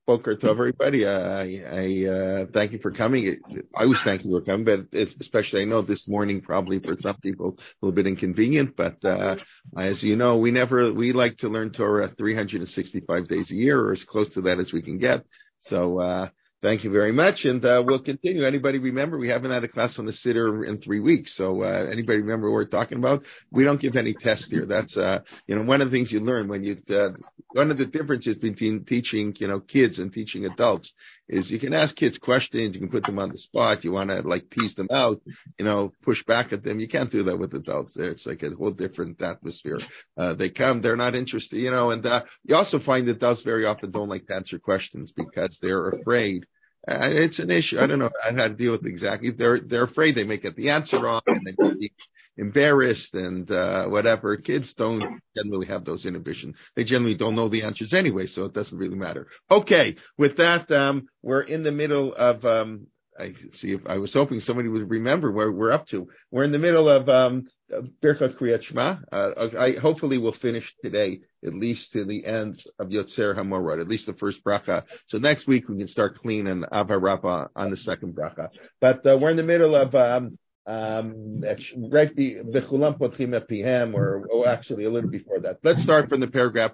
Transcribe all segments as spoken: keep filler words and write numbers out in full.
Boker to everybody. Uh, I, I uh, thank you for coming. I was thank you for coming, but it's, especially I know this morning probably for some people a little bit inconvenient. But uh, as you know, we never we like to learn Torah three hundred sixty-five days a year, or as close to that as we can get. So uh, thank you very much, and uh, we'll continue. Anybody remember we haven't had a class on the Siddur in three weeks? So uh, anybody remember what we're talking about? We don't give any tests here. That's uh, you know one of the things you learn when you. Uh, One of the differences between teaching, you know, kids and teaching adults is you can ask kids questions, you can put them on the spot, you want to like tease them out, you know, push back at them. You can't do that with adults there. It's like a whole different atmosphere. Uh, they come, they're not interested, you know, and uh, you also find adults very often don't like to answer questions because they're afraid. Uh, it's an issue. I don't know how to deal with it exactly. They're, they're afraid they may get the answer wrong and they may be embarrassed and uh, whatever. Kids don't generally have those inhibitions. They generally don't know the answers anyway, so it doesn't really matter. Okay, with that, um, we're in the middle of, um, I see if I was hoping somebody would remember where we're up to. We're in the middle of um, Birkat Kriyat Shema. Uh, I hopefully we'll finish today, at least to the end of Yotzer HaMorad, at least the first bracha. So next week we can start clean and Abba Rabba on the second bracha. But uh, we're in the middle of um, Um, right, V'chulam potchim et pihem, or oh, actually a little before that. Let's start from the paragraph.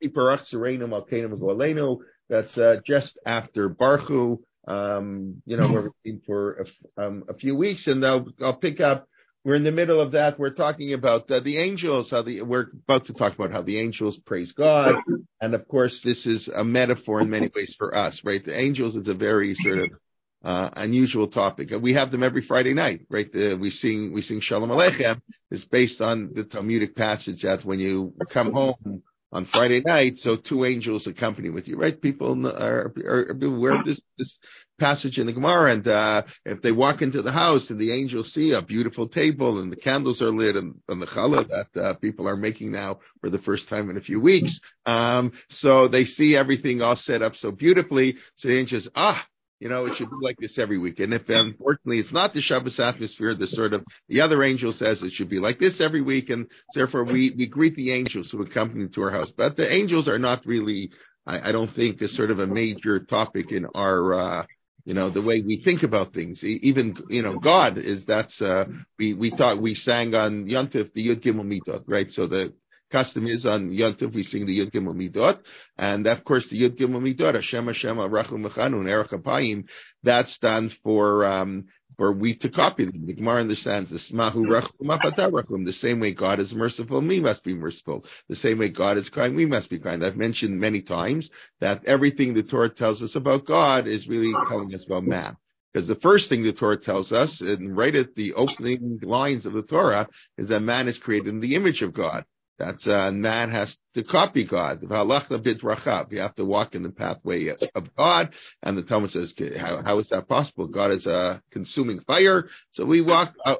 That's uh, just after Baruch. Um, you know, we're waiting for a, um, a few weeks, and I'll, I'll pick up. We're in the middle of that. We're talking about uh, the angels. How the we're about to talk about how the angels praise God, and of course, this is a metaphor in many ways for us, right? The angels is a very sort of Uh, unusual topic. We have them every Friday night, right? The, we sing, we sing Shalom Aleichem. It's based on the Talmudic passage that when you come home on Friday night, so two angels accompany with you, right? People are, are, are aware of this, this passage in the Gemara. And, uh, if they walk into the house and the angels see a beautiful table and the candles are lit and, and the challah that, uh, people are making now for the first time in a few weeks. Um, so they see everything all set up so beautifully. So the angels, ah, you know, it should be like this every week. And if, unfortunately, it's not the Shabbos atmosphere, the sort of, the other angel says it should be like this every week. And therefore we, we greet the angels who accompany to our house. But the angels are not really, I, I don't think, a sort of a major topic in our, uh, you know, the way we think about things. Even, you know, God is, that's, uh, we, we thought we sang on Yontif, the Yud Gimel Midot, right? So the, custom is on Yontif, we sing the Yud Gimel Midot, and of course the Yud Gimel Midot, Hashem Hashem Rachum Mechanun Erech Apayim, that stands for um for we to copy them. The Gemara understands the Smahu Rachum Apata Rachum. The same way God is merciful, we must be merciful. The same way God is kind, we must be kind. I've mentioned many times that everything the Torah tells us about God is really telling us about man. Because the first thing the Torah tells us, and right at the opening lines of the Torah, is that man is created in the image of God. That's, uh, man has to copy God. You have to walk in the pathway of God. And the Talmud says, how, how is that possible? God is a consuming fire. So we walk, uh,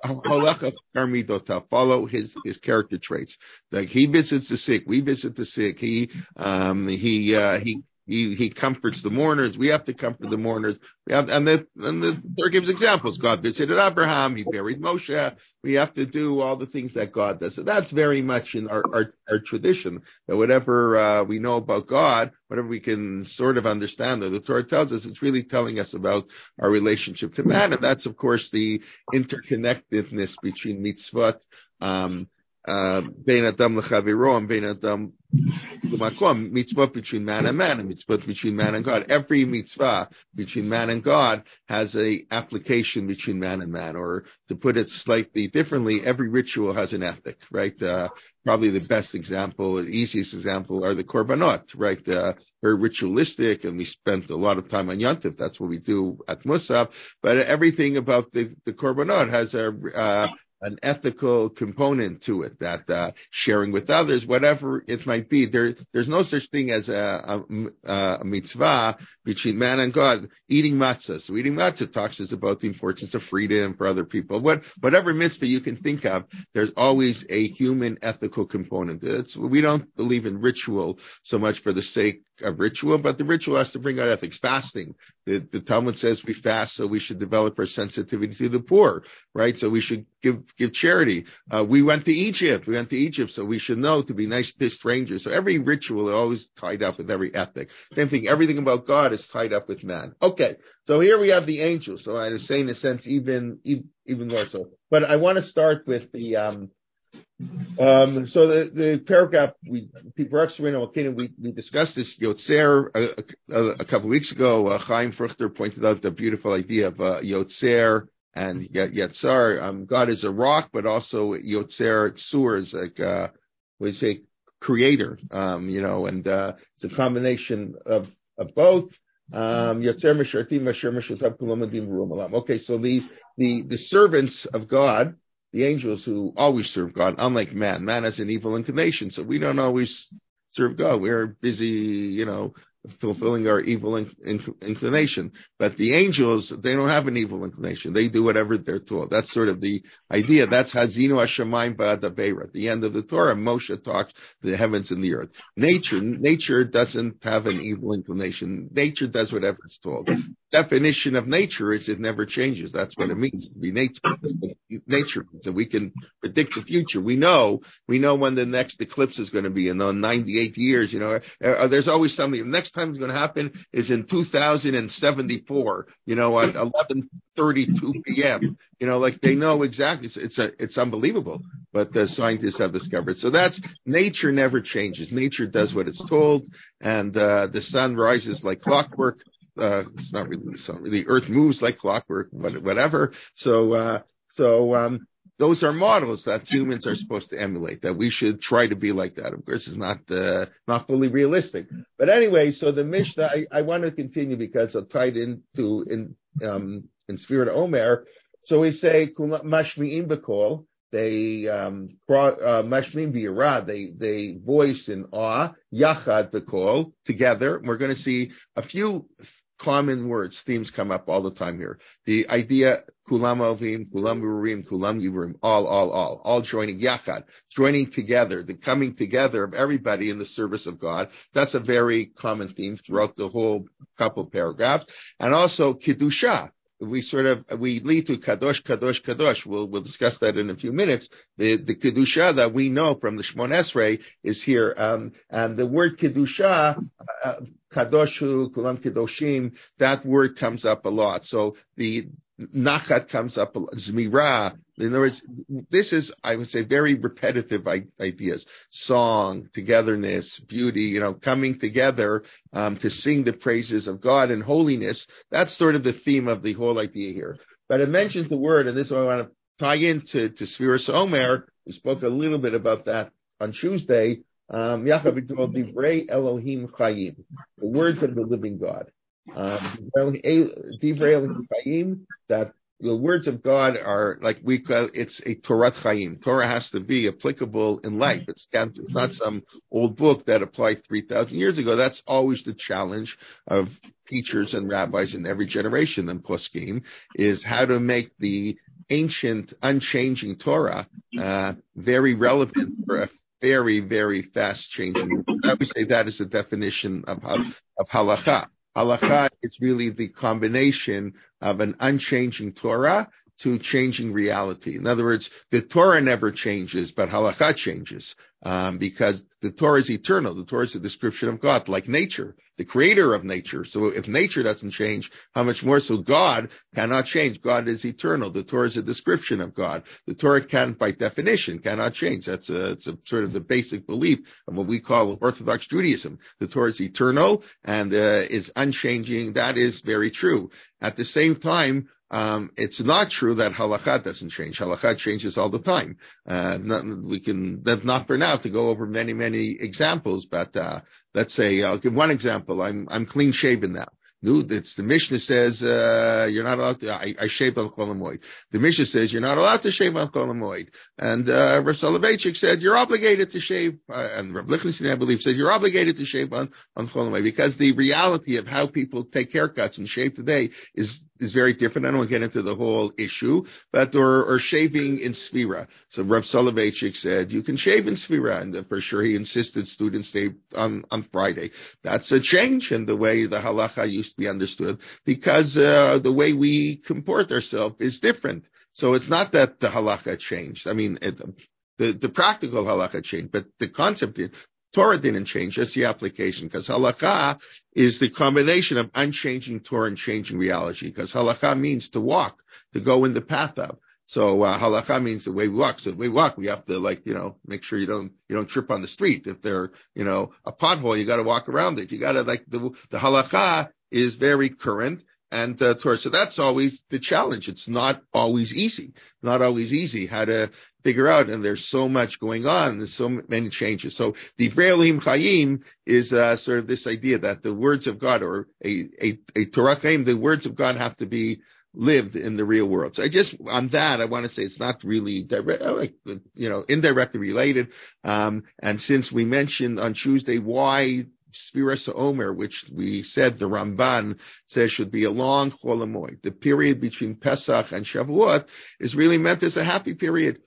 follow his, his character traits. Like he visits the sick. We visit the sick. He, um, he, uh, he, He, he comforts the mourners. We have to comfort the mourners. We have, and the, and the Torah gives examples. God visited Abraham. He buried Moshe. We have to do all the things that God does. So that's very much in our, our, our tradition, that whatever, uh, we know about God, whatever we can sort of understand that the Torah tells us, it's really telling us about our relationship to man. And that's, of course, the interconnectedness between mitzvot, um, uh, Bein Adam L'Chaviro and Bein Adam L'Makom, mitzvah between man and man, and mitzvah between man and God. Every mitzvah between man and God has a application between man and man, or to put it slightly differently, every ritual has an ethic, right? Uh, probably the best example, the easiest example are the korbanot, right? Uh, very ritualistic, and we spent a lot of time on Yontif. That's what we do at Musaf. But everything about the, the korbanot has a, uh, an ethical component to it, that uh, sharing with others, whatever it might be. There, there's no such thing as a, a, a mitzvah between man and God. Eating matzah. So eating matzah talks us about the importance of freedom for other people. What, whatever mitzvah you can think of, there's always a human ethical component. It's, we don't believe in ritual so much for the sake a ritual, but the ritual has to bring out ethics. Fasting. The, the Talmud says we fast, so we should develop our sensitivity to the poor, right? So we should give give charity. Uh, we went to Egypt. We went to Egypt, so we should know to be nice to strangers. So every ritual is always tied up with every ethic. Same thing. Everything about God is tied up with man. Okay. So here we have the angels. So I was saying, in a sense, even even, even more so. But I want to start with the um. Um, so the, the paragraph we, we, we discussed this Yotzer a, a, a couple of weeks ago. Uh, Chaim Fruchter pointed out the beautiful idea of uh, Yotzer and Yetzar. Um, God is a rock, but also Yotzer Tzur is like, uh, we say creator, um, you know, and, uh, it's a combination of, of both. Um, Yotzer Meshartim Masher Meshartav Kulomadim Rumalam. Okay, so the, the, the servants of God, the angels who always serve God, unlike man. Man has an evil inclination, so we don't always serve God. We're busy, you know, fulfilling our evil in, in, inclination. But the angels, they don't have an evil inclination. They do whatever they're told. That's sort of the idea. That's Hazinu Hashemayim Ba'adabeira. At the end of the Torah, Moshe talks to the heavens and the earth. Nature, nature doesn't have an evil inclination. Nature does whatever it's told. Definition of nature is it never changes. That's what it means to be nature. Nature. So we can predict the future. We know, we know when the next eclipse is going to be in the ninety-eight years, you know, uh, there's always something. The next time it's going to happen is in two thousand seventy-four, you know, at eleven thirty-two p.m. You know, like they know exactly. It's, it's a, it's unbelievable, but the scientists have discovered. So that's, nature never changes. Nature does what it's told, and uh, the sun rises like clockwork. Uh, it's not really the sun. The earth moves like clockwork, but whatever. So, uh, so, um, those are models that humans are supposed to emulate, that we should try to be like that. Of course, it's not, uh, not fully realistic. But anyway, so the Mishnah, I, I want to continue because it's tied into, in, um, in Sfira Omer. So we say, Mashmi'im B'kol. They, um, uh, Mashmi'im B'yirah. They, they voice in awe. Yachad B'kol. Together. We're going to see a few common words, themes come up all the time here. The idea, kulam ovim, kulam urim, kulam yiburim, all, all, all, all joining yachad, joining together, the coming together of everybody in the service of God. That's a very common theme throughout the whole couple paragraphs. And also kiddusha. We sort of, we lead to kadosh, kadosh, kadosh. We'll, we'll discuss that in a few minutes. The, the kedusha that we know from the Shmon Esrei is here. Um, and the word kedusha, uh, kadoshu, kulam kedoshim, that word comes up a lot. So the nachat comes up a lot. Zmira. In other words, this is, I would say, very repetitive ideas. Song, togetherness, beauty, you know, coming together, um, to sing the praises of God and holiness. That's sort of the theme of the whole idea here. But it mentions the word, and this is what I want to tie into, to Sfiras Omer. We spoke a little bit about that on Tuesday. Um, Divrei Elohim Chayim, the words of the living God. Um, Divrei Elohim Chayim, that the words of God are like we call it's a Torah Chaim. Torah has to be applicable in life. It's, it's not some old book that applied three thousand years ago. That's always the challenge of teachers and rabbis in every generation and poskim, is how to make the ancient, unchanging Torah uh, very relevant for a very, very fast changing. I would say that is the definition of of halakha. Halakha is really the combination of an unchanging Torah to changing reality. In other words, the Torah never changes, but halakha changes, um, because the Torah is eternal. The Torah is a description of God, like nature, the creator of nature. So if nature doesn't change, how much more so God cannot change? God is eternal. The Torah is a description of God. The Torah can, by definition, cannot change. That's a, it's a sort of the basic belief of what we call Orthodox Judaism. The Torah is eternal and uh, is unchanging. That is very true. At the same time, Um, it's not true that halakha doesn't change. Halakha changes all the time. Uh, not, we can, that's not for now to go over many, many examples, but, uh, let's say, I'll give one example. I'm, I'm clean shaven now. No, it's the Mishnah says, uh, you're not allowed to, I, I shaved on Chol Hamoed. The Mishnah says you're not allowed to shave on Chol Hamoed. And, uh, Rav Soloveitchik said you're obligated to shave, uh, and Rav Lichtenstein, I believe, said you're obligated to shave on, on Chol Hamoed, because the reality of how people take haircuts and shave today is is very different. I don't want to get into the whole issue, but or, or shaving in Sfira. So Rav Soloveitchik said you can shave in Sfira, and for sure he insisted students stay on, on Friday. That's a change in the way the halacha used to be understood, because uh, the way we comport ourselves is different. So it's not that the halacha changed. I mean, it, the, the practical halacha changed, but the concept did. Torah didn't change, just the application, because halakha is the combination of unchanging Torah and changing reality, because halakha means to walk, to go in the path of. So uh, halakha means the way we walk. So the way we walk, we have to, like, you know, make sure you don't you don't trip on the street. If there, you know, a pothole, you got to walk around it. You got to, like, the the halakha is very current. And uh, Torah. So that's always the challenge. It's not always easy. Not always easy how to figure out. And there's so much going on. There's so many changes. So the Divrei Elohim Chaim is uh, sort of this idea that the words of God, or a, a, a Torah Chaim, the words of God have to be lived in the real world. So I just, on that, I want to say it's not really direct, like, you know, indirectly related. Um, and since we mentioned on Tuesday why Sfiras Omer, which we said the Ramban says should be a long Chol Hamoed. The period between Pesach and Shavuot is really meant as a happy period.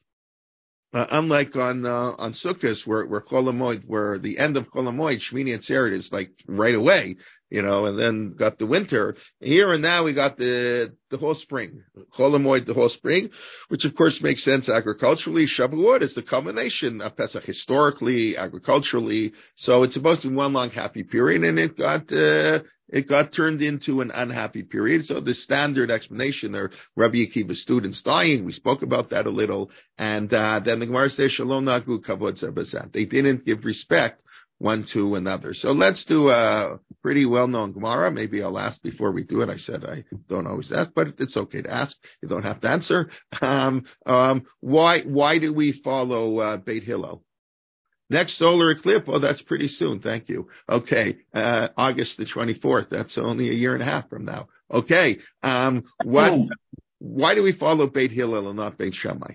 Uh, unlike on uh, on Sukkot, where where Chol Hamoed, where the end of Chol Hamoed, Shmini Atzeret, is like right away, you know, and then got the winter. Here and now we got the the whole spring, Chol Hamoed, the whole spring, which of course makes sense agriculturally. Shavuot is the culmination of Pesach historically, agriculturally. So it's supposed to be one long happy period, and it got uh, it got turned into an unhappy period. So the standard explanation are Rabbi Akiva's students dying. We spoke about that a little, and uh, then the Gemara says Shalom Nagu Kavod Zebazat. They didn't give respect one to another. So let's do a pretty well-known Gemara. Maybe I'll ask before we do it. I said I don't always ask, but it's okay to ask. You don't have to answer. Um, um, why, why do we follow uh, Beit Hillel? Next solar eclipse, oh, that's pretty soon. Thank you. Okay, uh, August the twenty-fourth. That's only a year and a half from now. Okay, um, what? Why do we follow Beit Hillel and not Beit Shammai?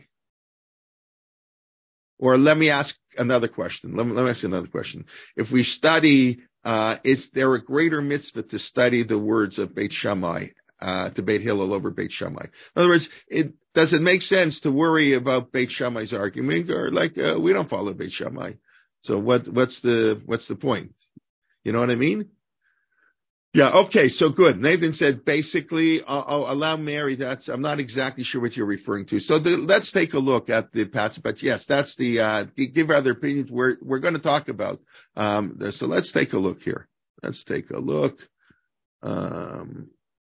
Or let me ask another question. Let me, let me ask you another question. If we study, uh, is there a greater mitzvah to study the words of Beit Shammai, uh, to Beit Hillel over Beit Shammai? In other words, it, does it make sense to worry about Beit Shammai's argument, or like, uh, we don't follow Beit Shammai? So what, what's the, what's the point? You know what I mean? Yeah. Okay. So good. Nathan said basically, I'll, I'll allow Mary. That's, I'm not exactly sure what you're referring to. So the, let's take a look at the passage. But yes, that's the, uh, give other opinions. We're, we're going to talk about, um, this. So let's take a look here. Let's take a look. Um,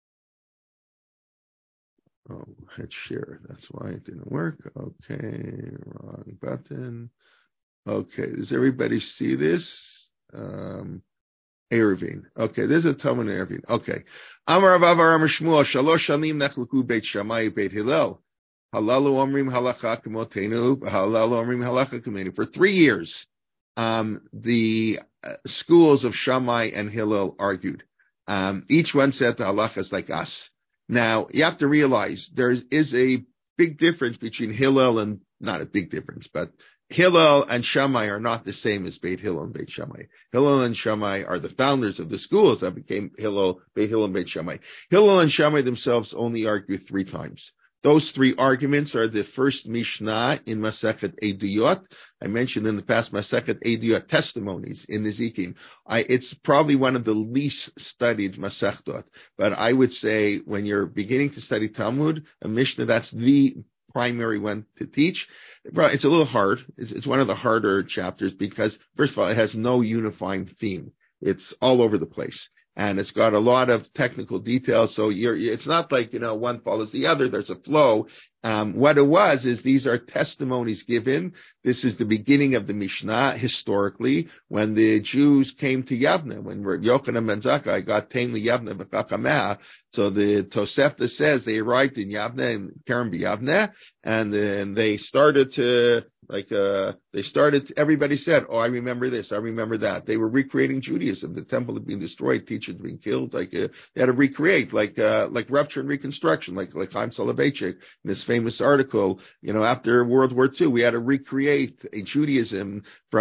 oh, hit share. That's why it didn't work. Okay. Wrong button. Okay. Does everybody see this? Um, Eruvin. Okay, there's a Talmud in Eruvin. Okay. Amar Rav Avar Amar Shmuel, Shalosh Shanim Nechluku Beit Shammai Beit Hillel. Halalu Omrim Halacha Kemotenu, Halalu Omrim Halacha Kemenu. For three years, um, the uh, schools of Shammai and Hillel argued. Um, each one said the halacha is like us. Now, you have to realize there is a big difference between Hillel and, not a big difference, but Hillel and Shammai are not the same as Beit Hillel and Beit Shammai. Hillel and Shammai are the founders of the schools that became Hillel, Beit Hillel and Beit Shammai. Hillel and Shammai themselves only argue three times. Those three arguments are the first Mishnah in Masechet Eduyot. I mentioned in the past Masechet Eduyot testimonies in Nezikim. I, it's probably one of the least studied Masechtot. But I would say when you're beginning to study Talmud, a Mishnah, that's the primary one to teach. It's a little hard. It's, it's one of the harder chapters because, first of all, it has no unifying theme. It's all over the place. And it's got a lot of technical details. So you're, it's not like, you know, one follows the other. There's a flow. Um, what it was is these are testimonies given. This is the beginning of the Mishnah historically when the Jews came to Yavne, when Yochanan ben Zakkai got tamed Yavne v'chachameh. So the Tosefta says they arrived in Yavne and Kerem b'Yavne, and then they started to, like, uh, they started, everybody said, oh, I remember this, I remember that. They were recreating Judaism. The temple had been destroyed, teachers being killed, like, uh, they had to recreate, like, uh, like rupture and reconstruction, like, like Chaim Soloveitchik, in this famous article, you know, after World War Two, we had to recreate a Judaism from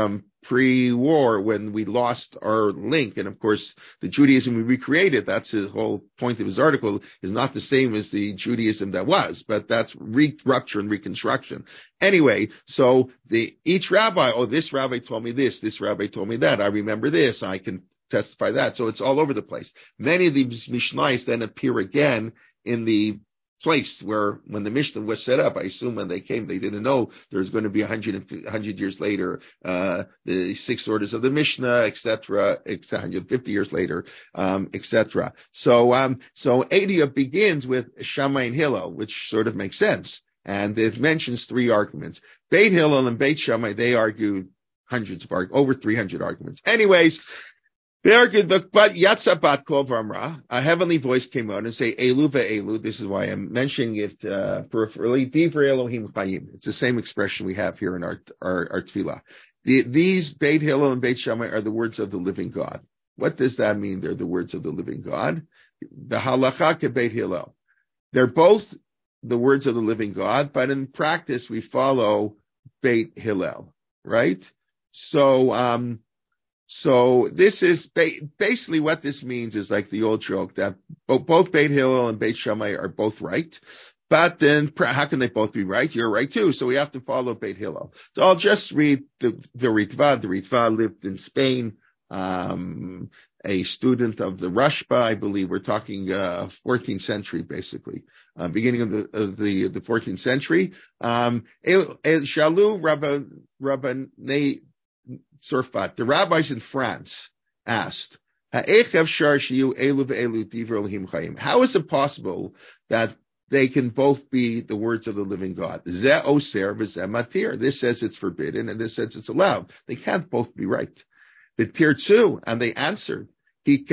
pre-war when we lost our link. And of course, the Judaism we recreated, that's his whole point of his article, is not the same as the Judaism that was, but that's re- rupture and reconstruction. Anyway, so the, each rabbi, oh, this rabbi told me this, this rabbi told me that, I remember this, I can testify that. So it's all over the place. Many of these Mishnayos then appear again in the place where, when the Mishnah was set up, I assume when they came, they didn't know there was going to be a hundred, hundred years later, uh, the six orders of the Mishnah, et cetera, one hundred fifty years later, um, et cetera. So, um, so Eidia begins with Shammai and Hillel, which sort of makes sense. And it mentions three arguments. Beit Hillel and Beit Shammai, they argue hundreds of arguments, over three hundred arguments. Anyways, they argued, but Yatzabat Kol Vamra, a heavenly voice came out and say, Elu ve'elu. This is why I'm mentioning it uh, peripherally. Divrei Elohim Chayim. It's the same expression we have here in our our, our tefillah. The, these Beit Hillel and Beit Shammai are the words of the living God. What does that mean? They're the words of the living God. The halacha ke Beit Hillel. They're both the words of the living God, but in practice we follow Beit Hillel, right? So, um, So this is ba- basically what this means is like the old joke that both, both Beit Hillel and Beit Shammai are both right. But then how can they both be right? You're right too. So we have to follow Beit Hillel. So I'll just read the, the Ritva. The Ritva lived in Spain, um, a student of the Rashba, I believe. We're talking, uh, fourteenth century, basically, uh, beginning of the, of the, the fourteenth century. Um, El, El Shalu Rabban, Rabbanei, Surfat, the rabbis in France asked, how is it possible that they can both be the words of the living God? This says it's forbidden, and this says it's allowed. They can't both be right. The Tirtzu, and they answered, when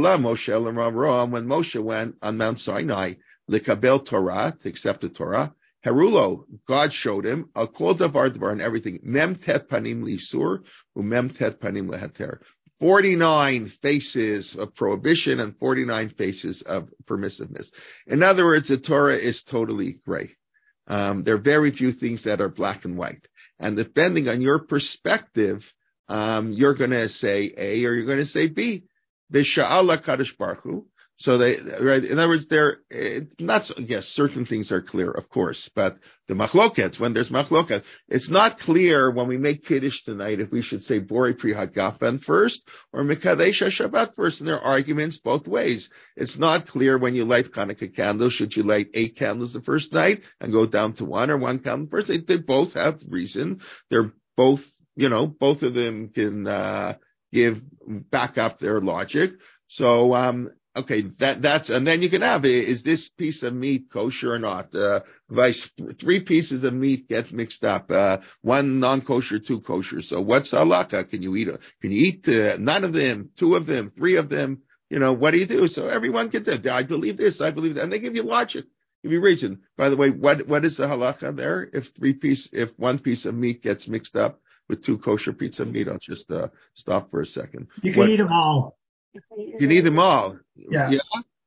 Moshe went on Mount Sinai, Likabel Torah, to accept the Torah, Herulo, God showed him, a kol davar davar and everything, mem tet panim lisur, mem tet panim leheter. forty-nine faces of prohibition and forty-nine faces of permissiveness. In other words, the Torah is totally gray. Um, there are very few things that are black and white. And depending on your perspective, um, you're going to say A or you're going to say B. B'sha'ala kadosh baruch hu. So they, right, in other words, they're not, yes, certain things are clear, of course, but the machlokets, when there's machlokets, it's not clear when we make Kiddush tonight if we should say Borei Pri Hagafen first or Mekadesh HaShabbat first, and there are arguments both ways. It's not clear when you light Hanukkah candles, should you light eight candles the first night and go down to one or one candle first? They, they both have reason. They're both, you know, both of them can, uh, give, back up their logic. So, um, Okay, that, that's, and then you can have, is this piece of meat kosher or not? Uh, vice, three pieces of meat get mixed up, uh, one non-kosher, two kosher. So what's halakha? Can you eat, a, can you eat, uh, none of them, two of them, three of them? You know, what do you do? So everyone can do, I believe this, I believe that, and they give you logic, give you reason. By the way, what, what is the halakha there? If three piece, if one piece of meat gets mixed up with two kosher pieces of meat, I'll just, uh, stop for a second. You can what, eat them all. You can eat them all. Yeah. yeah?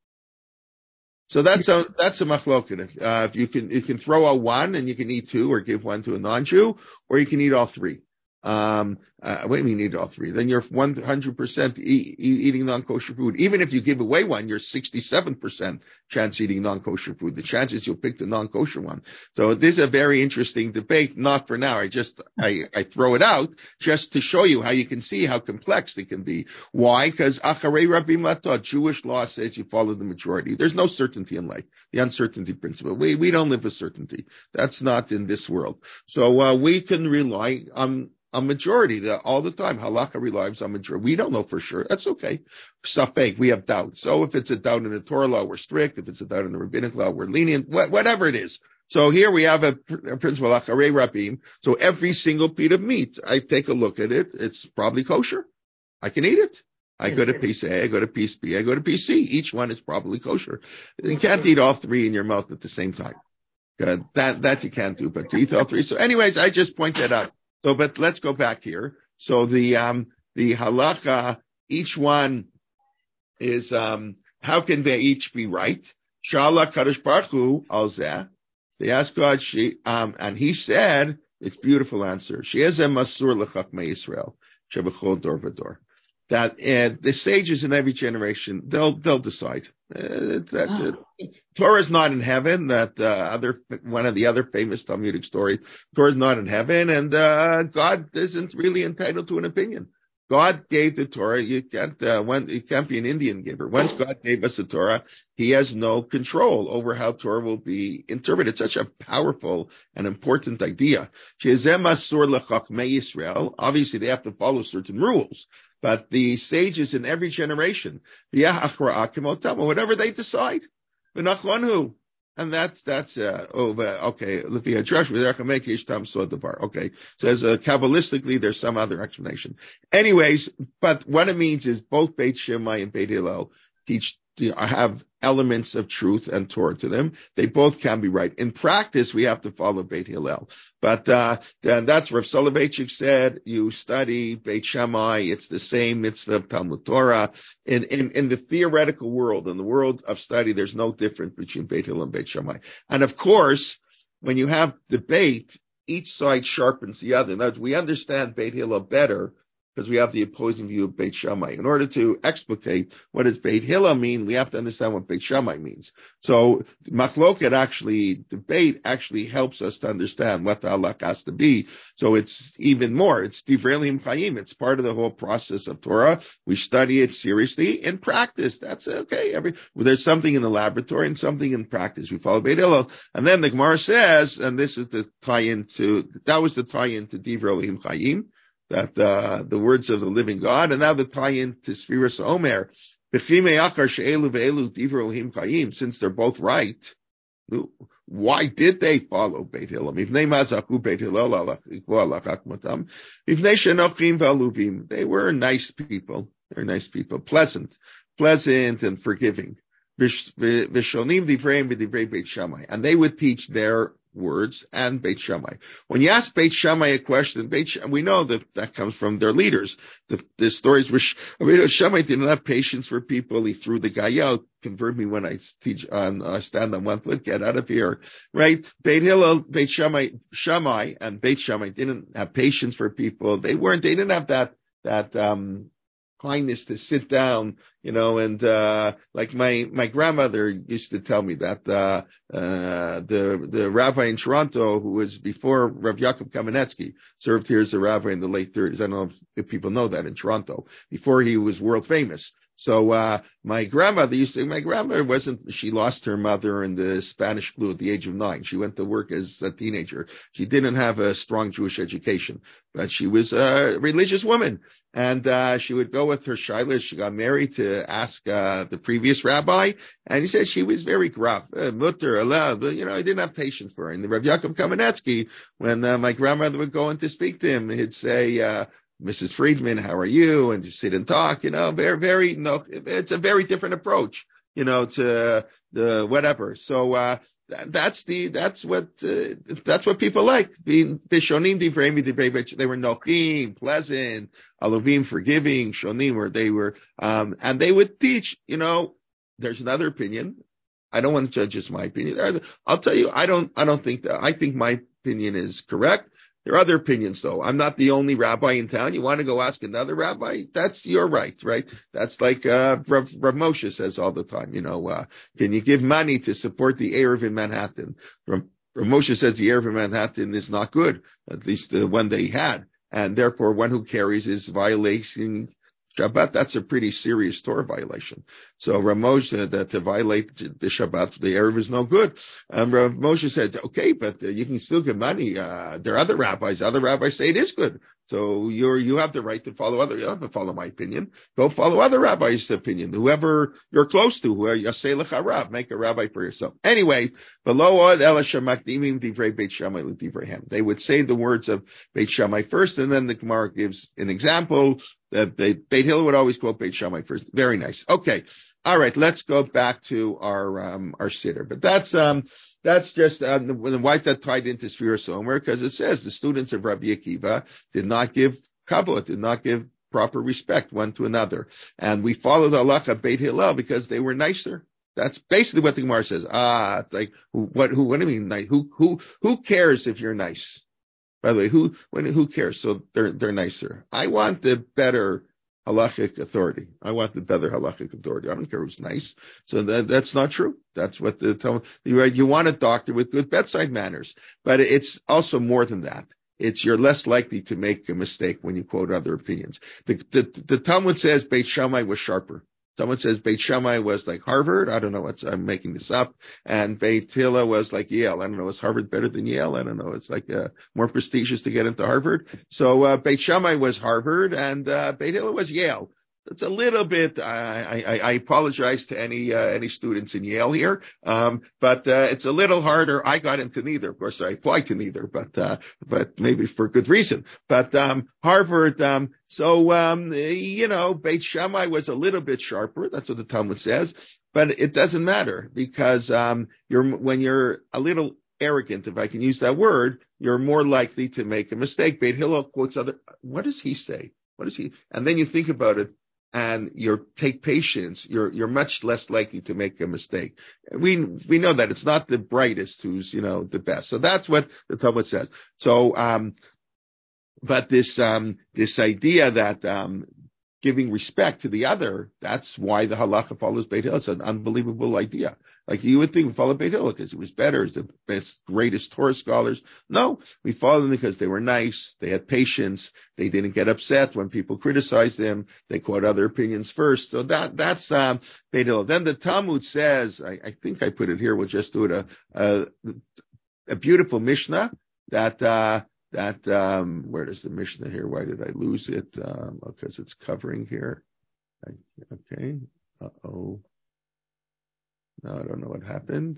So that's a, that's a machloket. Uh, if you can, you can throw out one and you can eat two or give one to a non-Jew, or you can eat all three. Um, uh, what do you mean eat all three? Then you're one hundred percent e- e- eating non-kosher food. Even if you give away one, you're sixty-seven percent chance eating non-kosher food. The chances you'll pick the non-kosher one. So this is a very interesting debate. Not for now. I just, I, I throw it out just to show you how you can see how complex it can be. Why? Because acharei rabim latot, Jewish law says you follow the majority. There's no certainty in life. The uncertainty principle. We, we don't live with certainty. That's not in this world. So, uh, we can rely on a majority that all the time. Halakha relies on majority. We don't know for sure. That's okay. Safek, we have doubt. So if it's a doubt in the Torah law, we're strict. If it's a doubt in the rabbinic law, we're lenient. Wh- whatever it is. So here we have a, a principle, acharei rabim. So every single piece of meat, I take a look at it. It's probably kosher. I can eat it. I go to piece A, I go to piece B, I go to piece C. Each one is probably kosher. You can't eat all three in your mouth at the same time. Uh, that, that you can't do, but to eat all three. So anyways, I just point that out. So, but let's go back here. So the, um, the halacha, each one is, um, how can they each be right? Shala Kadosh Baruch Hu al zeh. They asked God, she, um, and he said, it's beautiful answer. She has a masur l'chachmei Yisrael. shebechol dor v'dor. That uh, the sages in every generation, they'll they'll decide. Uh, that uh, Torah is not in heaven. That uh, other one of the other famous Talmudic stories, Torah is not in heaven, and uh, God isn't really entitled to an opinion. God gave the Torah. You can't uh, when you can't be an Indian giver. Once God gave us the Torah, He has no control over how Torah will be interpreted. It's such a powerful and important idea. Obviously, they have to follow certain rules. But the sages in every generation, whatever they decide, and that's that's uh, oh okay. Okay, says uh, kabbalistically there's some other explanation. Anyways, but what it means is both Beit Shammai and Beit Hillel teach have elements of truth and Torah to them. They both can be right. In practice, we have to follow Beit Hillel. But uh then that's Rav Soloveitchik said, you study Beit Shammai, it's the same mitzvah of Talmud Torah. In, in, in the theoretical world, in the world of study, there's no difference between Beit Hillel and Beit Shammai. And of course, when you have debate, each side sharpens the other. Now, we understand Beit Hillel better because we have the opposing view of Beit Shammai. In order to explicate what does Beit Hillel mean, we have to understand what Beit Shammai means. So Machloket actually, debate actually helps us to understand what the halakha has to be. So it's even more. It's Divrei Elohim Chaim. It's part of the whole process of Torah. We study it seriously in practice. That's okay. Every, well, there's something in the laboratory and something in practice. We follow Beit Hillel. And then the Gemara says, and this is the tie-in to, that was the tie-in to Divrei Elohim Chaim, that uh, the words of the living God, and now the tie-in to Sfiras Omer, since they're both right, why did they follow Beit Hillel? They were nice people. They're nice people, pleasant, pleasant and forgiving. And they would teach their words and Beit Shammai. When you ask Beit Shammai a question, Beit Shammai, we know that that comes from their leaders. The, the stories were, Beit Shammai didn't have patience for people. He threw the guy out. Convert me when I teach on, uh, stand on one foot, get out of here. Right? Beit Hillel, Beit Shammai, Shammai and Beit Shammai didn't have patience for people. They weren't, they didn't have that, that, um, kindness to sit down, you know, and, uh, like my, my grandmother used to tell me that, uh, uh, the, the rabbi in Toronto who was before Rav Yaakov Kamenetsky served here as a rabbi in the late thirties. I don't know if, if people know that in Toronto, before he was world famous. So, uh, my grandmother used to, my grandmother wasn't, she lost her mother in the Spanish flu at the age of nine. She went to work as a teenager. She didn't have a strong Jewish education, but she was a religious woman. And, uh, she would go with her shilas. She got married to ask, uh, the previous rabbi. And he said she was very gruff, uh, mutter, allowed, but, you know, he didn't have patience for her. And the Rav Yaakov Kamenetsky, when, uh, my grandmother would go in to speak to him, he'd say, uh, Missus Friedman, how are you? And just sit and talk, you know, very, very, no, it's a very different approach, you know, to the whatever. So, uh, that's the, that's what, uh, that's what people like. Being Bishonim Divrei Divrei, they were nochim, pleasant, alovim, forgiving, shonim, where they were, um, and they would teach, you know, there's another opinion. I don't want to judge just my opinion. I'll tell you, I don't, I don't think that, I think my opinion is correct. There are other opinions, though. I'm not the only rabbi in town. You want to go ask another rabbi? That's your right, right? That's like uh, Rav, Rav Moshe says all the time. You know, uh, can you give money to support the Erev in Manhattan? Rav, Rav Moshe says the Erev in Manhattan is not good, at least the one they had, and therefore one who carries is violating Shabbat. That's a pretty serious Torah violation. So Rav Moshe, that to violate the Shabbat, the Erev is no good. Um, Rav Moshe said, okay, but uh, you can still give money. Uh, there are other rabbis. Other rabbis say it is good. So you're, you have the right to follow other, you don't have to follow my opinion. Go follow other rabbis' opinion. Whoever you're close to, who Yasei Lecha Rab, make a rabbi for yourself. Anyway, below Od Ela Shemakdimim Divrei Beit Shammai L'Divrei Hem. They would say the words of Beit Shammai first, and then the Gemara gives an example. That Beit, Beit Hillel would always quote Beit Shammai first. Very nice. Okay. All right. Let's go back to our, um, our siddur. But that's, um, that's just, um, why is that tied into Sfiras Omer? Because it says the students of Rabbi Akiva did not give kavod, did not give proper respect one to another. And we follow the halacha Beit Hillel because they were nicer. That's basically what the Gemara says. Ah, it's like, what, who, what do you mean nice? Who, who, who cares if you're nice? By the way, who when who cares? So they're they're nicer. I want the better halachic authority. I want the better halachic authority. I don't care who's nice. So that that's not true. That's what the tell you. You want a doctor with good bedside manners, but it's also more than that. It's you're less likely to make a mistake when you quote other opinions. The the, the Talmud says Beit Shammai was sharper. Someone says Beit Shammai was like Harvard. I don't know what's, I'm making this up. And Beit Hillel was like Yale. I don't know. Is Harvard better than Yale? I don't know. It's like, uh, more prestigious to get into Harvard. So, uh, Beit Shammai was Harvard and, uh, Beit Hillel was Yale. It's a little bit, I, I, I apologize to any, uh, any students in Yale here. Um, but, uh, it's a little harder. I got into neither. Of course, I applied to neither, but, uh, but maybe for good reason. But, um, Harvard, um, so, um, you know, Beit Shammai was a little bit sharper. That's what the Talmud says, but it doesn't matter because, um, you're, when you're a little arrogant, if I can use that word, you're more likely to make a mistake. Beit Hillel quotes other, what does he say? What does he, and then you think about it. And you take patience, you're, you're much less likely to make a mistake. We, we know that it's not the brightest who's, you know, the best. So that's what the Talmud says. So, um, but this, um, this idea that, um, giving respect to the other, that's why the halacha follows Beit Hillel. It's an unbelievable idea. Like you would think we follow Beit Hillel because he was better, he's the best, greatest Torah scholars. No, we follow them because they were nice, they had patience, they didn't get upset when people criticized them, they quote other opinions first. So that, that's, um, Beit Hillel. Then the Talmud says, I, I think I put it here, we'll just do it, a, a, a beautiful Mishnah that, uh, That, um, where does the Mishnah here? Why did I lose it? Um, because it's covering here. I, okay. Uh-oh. No, I don't know what happened.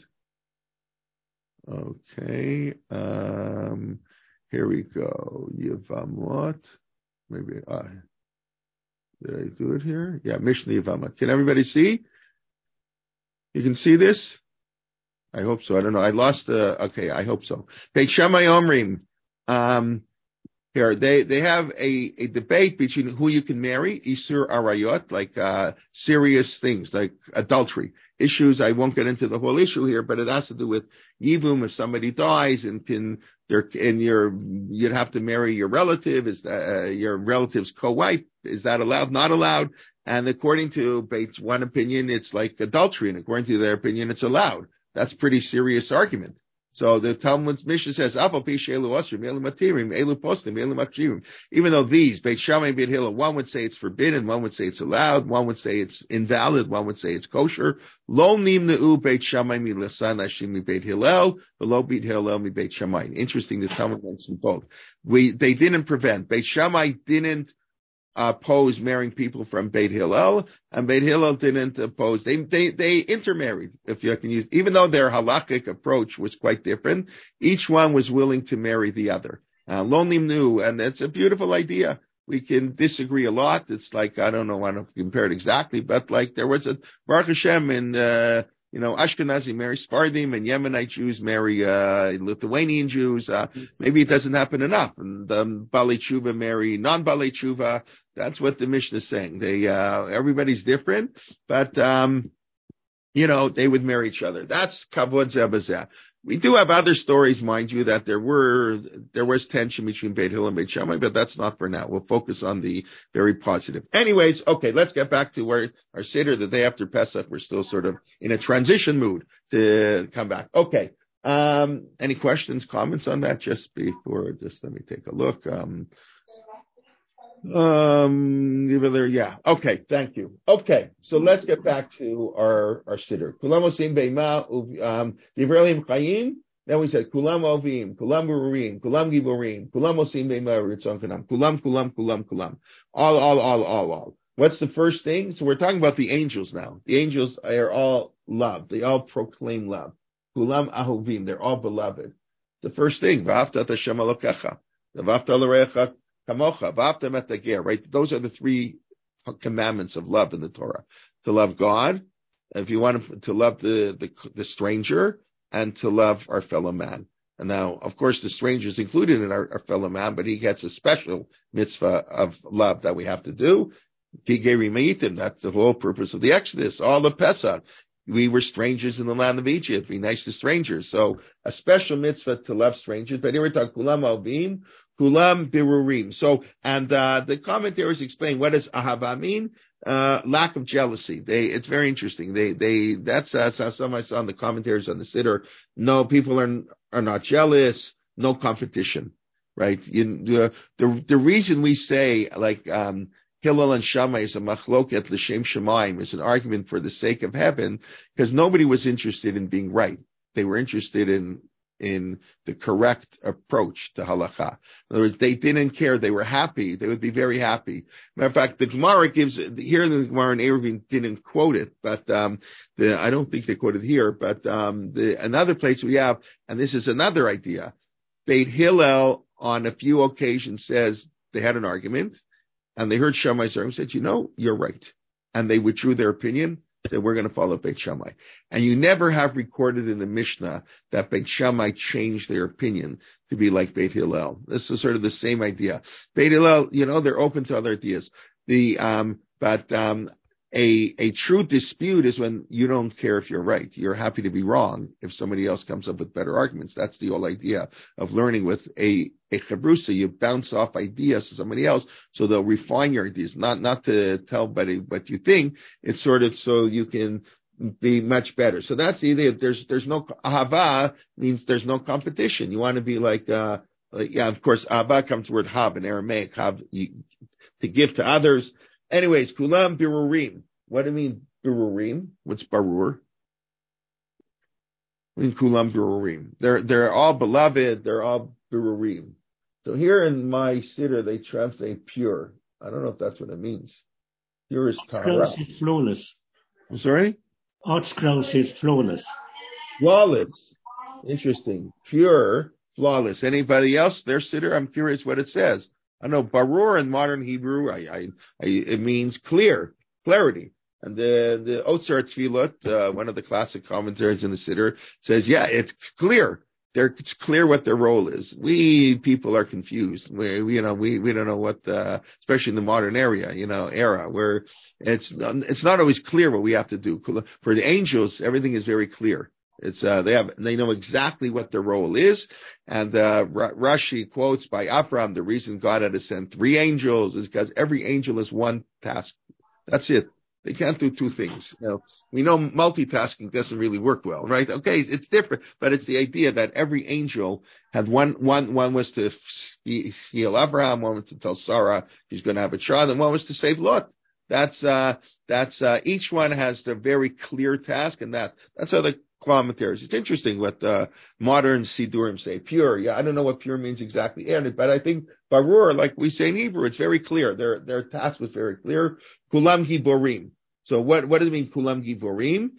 Okay. Um, here we go. Yevamot. Maybe, uh, did I do it here? Yeah, Mishnah Yevamot. Can everybody see? You can see this? I hope so. I don't know. I lost the, okay, I hope so. Beit Shammai Omrim. Um, here, they, they have a, a debate between who you can marry, Isur Arayot, like, uh, serious things, like adultery. Issues, I won't get into the whole issue here, but it has to do with Yibum, if somebody dies and can, there, and you're, you'd have to marry your relative, is that, uh, your relative's co-wife, is that allowed, not allowed? And according to Bates' one opinion, it's like adultery, and according to their opinion, it's allowed. That's a pretty serious argument. So the Talmud's Mishnah says, even though these, Beit Shammai and Beit Hillel, one would say it's forbidden, one would say it's allowed, one would say it's invalid, one would say it's kosher. Lo nimneu Beit Shammai mi lasan hashim mi Beit Hillel, lo Beit Hillel mi Beit Shammai. Interesting, the Talmud mentioned both. We, they didn't prevent. Beit Shammai didn't oppose marrying people from Beit Hillel, and Beit Hillel didn't oppose. They, they, they intermarried, if you can use, even though their halakhic approach was quite different, each one was willing to marry the other. Uh, Lo nimnu, and it's a beautiful idea. We can disagree a lot. It's like, I don't know, I don't compare it exactly, but like there was a, Baruch Hashem in, uh, you know, Ashkenazi marry Sephardim and Yemenite Jews marry, uh, Lithuanian Jews. Uh, maybe it doesn't happen enough. And, um, Balei Tshuva marry non-Balei Tshuva. That's what the Mishnah is saying. They, uh, everybody's different, but, um, you know, they would marry each other. That's Kavod Zeh B'Zeh. We do have other stories, mind you, that there were, there was tension between Beit Hillel and Beit Shammai, but that's not for now. We'll focus on the very positive. Anyways, okay, let's get back to where our Seder, the day after Pesach, we're still sort of in a transition mood to come back. Okay. Um, any questions, comments on that just before, just let me take a look. Um, Um, yeah. Okay. Thank you. Okay. So let's get back to our, our siddur. Kulam osim beima, um, divrelim chayim. Then we said kulam ovim, kulam gururim, kulam giborim, kulam osim beima ritzon kanam, kulam, kulam, kulam, kulam. All, all, all, all, all. What's the first thing? So we're talking about the angels now. The angels are all love. They all proclaim love. Kulam ahovim. They're all beloved. The first thing, v'afta et Hashem Elokecha, v'afta l'recha Kamocha, v'afta metager, right? Those are the three commandments of love in the Torah. To love God, if you want to love the, the, the stranger, and to love our fellow man. And now, of course, the stranger is included in our, our fellow man, but he gets a special mitzvah of love that we have to do. That's the whole purpose of the Exodus, all the Pesach. we were strangers in the land of Egypt. Be nice to strangers. So a special mitzvah to love strangers. But here we're talking kulam ovim, kulam birurim. So, and uh, the commentaries explain what does ahava mean. Uh, lack of jealousy. They, it's very interesting. They, they, that's, uh, some I saw in the commentaries on the Siddur. No, people are, are not jealous. No competition, right? You, the, the, the reason we say, like, um, Hillel and Shammai is a machloket l'shem shemaim, is an argument for the sake of heaven, because nobody was interested in being right. They were interested in, in the correct approach to halakha. In other words, they didn't care. They were happy. They would be very happy. Matter of fact, the Gemara gives, here in the Gemara in Eruvin didn't quote it, but, um, the, I don't think they quoted here, but, um, the, another place we have, and this is another idea. Beit Hillel on a few occasions says they had an argument and they heard Shammai's argument, said, you know, you're right. And they withdrew their opinion. That we're going to follow Beit Shammai. And you never have recorded in the Mishnah that Beit Shammai changed their opinion to be like Beit Hillel. This is sort of the same idea. Beit Hillel, you know, they're open to other ideas. The, um, but, um, a, a true dispute is when you don't care if you're right. You're happy to be wrong if somebody else comes up with better arguments. That's the whole idea of learning with a, a chabrusa. You bounce off ideas to somebody else so they'll refine your ideas, not, not to tell anybody what you think. It's sort of so you can be much better. So that's the idea. There's, there's no, ahava means there's no competition. You want to be like, uh, like, yeah, of course, ahava comes the word hab in Aramaic, hab, you, to give to others. Anyways, kulam birurim. What do you mean birurim? What's barur? I mean kulam birurim. They're they're all beloved. They're all birurim. So here in my siddur they translate pure. I don't know if that's what it means. Pure is tahara. Is flawless. I'm sorry. ArtScrolls is flawless. Flawless. Interesting. Pure, flawless. Anybody else? Their siddur. I'm curious what it says. I know barur in modern Hebrew, I, I, I, it means clear, clarity. And the, the Otzar Tzvilot, uh, one of the classic commentaries in the Siddur, says, yeah, it's clear. They're, it's clear what their role is. We people are confused. We, we you know, we, we don't know what, uh, especially in the modern area, you know, era where it's, it's not always clear what we have to do. For the angels, everything is very clear. It's, uh, they have, they know exactly what their role is. And, uh, Rashi quotes by Abraham, the reason God had to send three angels is because every angel is one task. That's it. They can't do two things. You know, we know multitasking doesn't really work well, right? Okay. It's different, but it's the idea that every angel had one, one, one was to heal Abraham, one was to tell Sarah she's going to have a child, and one was to save Lot. That's, uh, that's, uh, each one has a very clear task, and that, that's how the commentaries. It's interesting what uh, modern Siddurim say. Pure. Yeah, I don't know what pure means exactly, but I think barur, like we say in Hebrew, it's very clear. Their their task was very clear. Kulam giborim. So what what does it mean? Kulam giborim.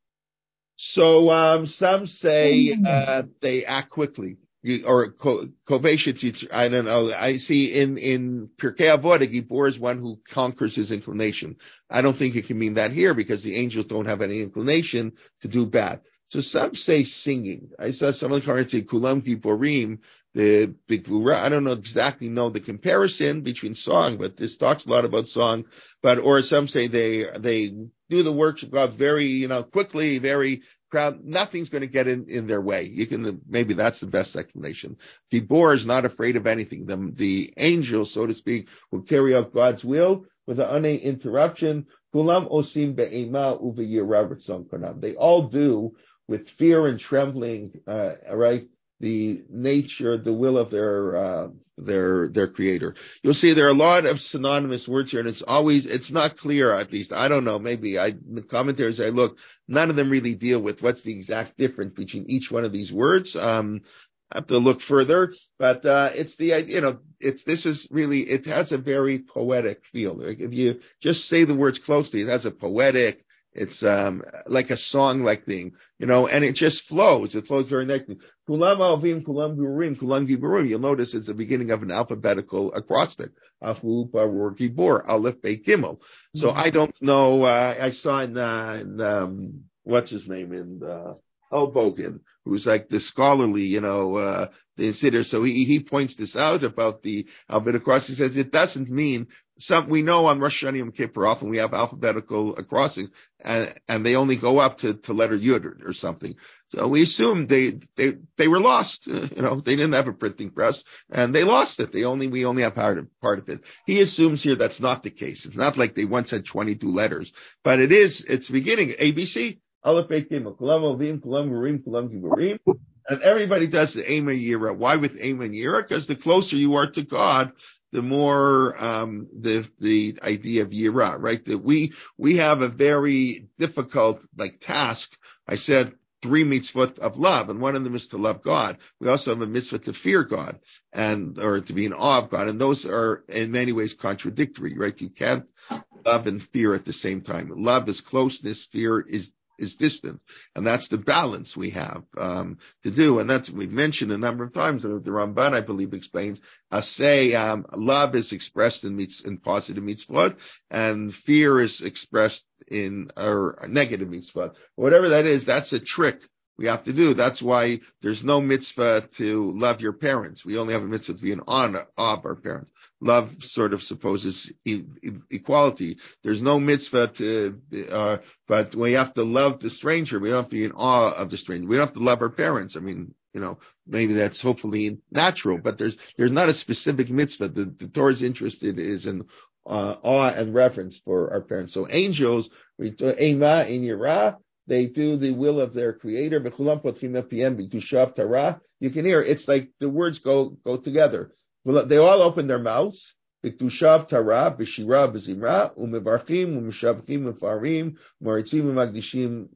So um, some say uh, they act quickly. You, or koveshit, I don't know. I see in in Pirkei Avot, a gibor is one who conquers his inclination. I don't think it can mean that here because the angels don't have any inclination to do bad. So some say singing. I saw some of the comments say kulam giborim. The big, I don't know exactly know the comparison between song, but this talks a lot about song. But or some say they they do the works of God very you know quickly, very. Crowd, nothing's going to get in, in their way. You can, maybe that's the best explanation. Gibor is not afraid of anything. The, the angels, so to speak, will carry out God's will without any interruption. Kulam osim be'ema uveyira ratzon konam. They all do with fear and trembling, uh, right? The nature, the will of their, uh, their, their creator. You'll see there are a lot of synonymous words here, and it's always, it's not clear, at least. I don't know, maybe I, the commentaries I look, none of them really deal with what's the exact difference between each one of these words. Um, I have to look further, but, uh, it's the, you know, it's, this is really, it has a very poetic feel. Like if you just say the words closely, it has a poetic, it's, um, like a song-like thing, you know, and it just flows. It flows very nicely. Kulam alvim, kulam gurim, kulam giburim. You'll notice it's the beginning of an alphabetical acrostic. Ahu, barur, gibor, aleph, beit, gimel. So mm-hmm. I don't know, uh, I saw in, uh, in, um, what's his name in, uh, Elbogen, who's like the scholarly, you know, uh, the insider. So he, he points this out about the alphabetical cross. He says it doesn't mean some, we know on Rosh Hashanah Yom Kippur often we have alphabetical crossings and, and they only go up to, to letter Yud or something. So we assume they, they, they were lost. Uh, you know, they didn't have a printing press and they lost it. They only, we only have part of, part of it. He assumes here that's not the case. It's not like they once had twenty-two letters, but it is, it's beginning A B C. And everybody does the Ema Yira. Why with Ema Yira? Because the closer you are to God, the more um the the idea of Yira, right? That we we have a very difficult like task. I said three mitzvot of love, and one of them is to love God. We also have a mitzvah to fear God and or to be in awe of God, and those are in many ways contradictory, right? You can't love and fear at the same time. Love is closeness, fear is is distant. And that's the balance we have um, to do. And that's, we've mentioned a number of times, and the Ramban, I believe, explains, uh, say, um, love is expressed in, mitz, in positive mitzvot, and fear is expressed in or negative mitzvot. Whatever that is, that's a trick we have to do. That's why there's no mitzvah to love your parents. We only have a mitzvah to be in honor of our parents. Love sort of supposes e- e- equality. There's no mitzvah to, uh, but we have to love the stranger. We don't have to be in awe of the stranger. We don't have to love our parents. I mean, you know, maybe that's hopefully natural, but there's, there's not a specific mitzvah. The, the Torah is interested is in, uh, awe and reverence for our parents. So angels, we do Ema in Yirah. They do the will of their creator. You can hear it's like the words go, go together. They all open their mouths. B'tushav Tara, b'shira, b'zimra, u'mevarchim, u'mishavchim, u'farim, u'maritzim, u'magdishim,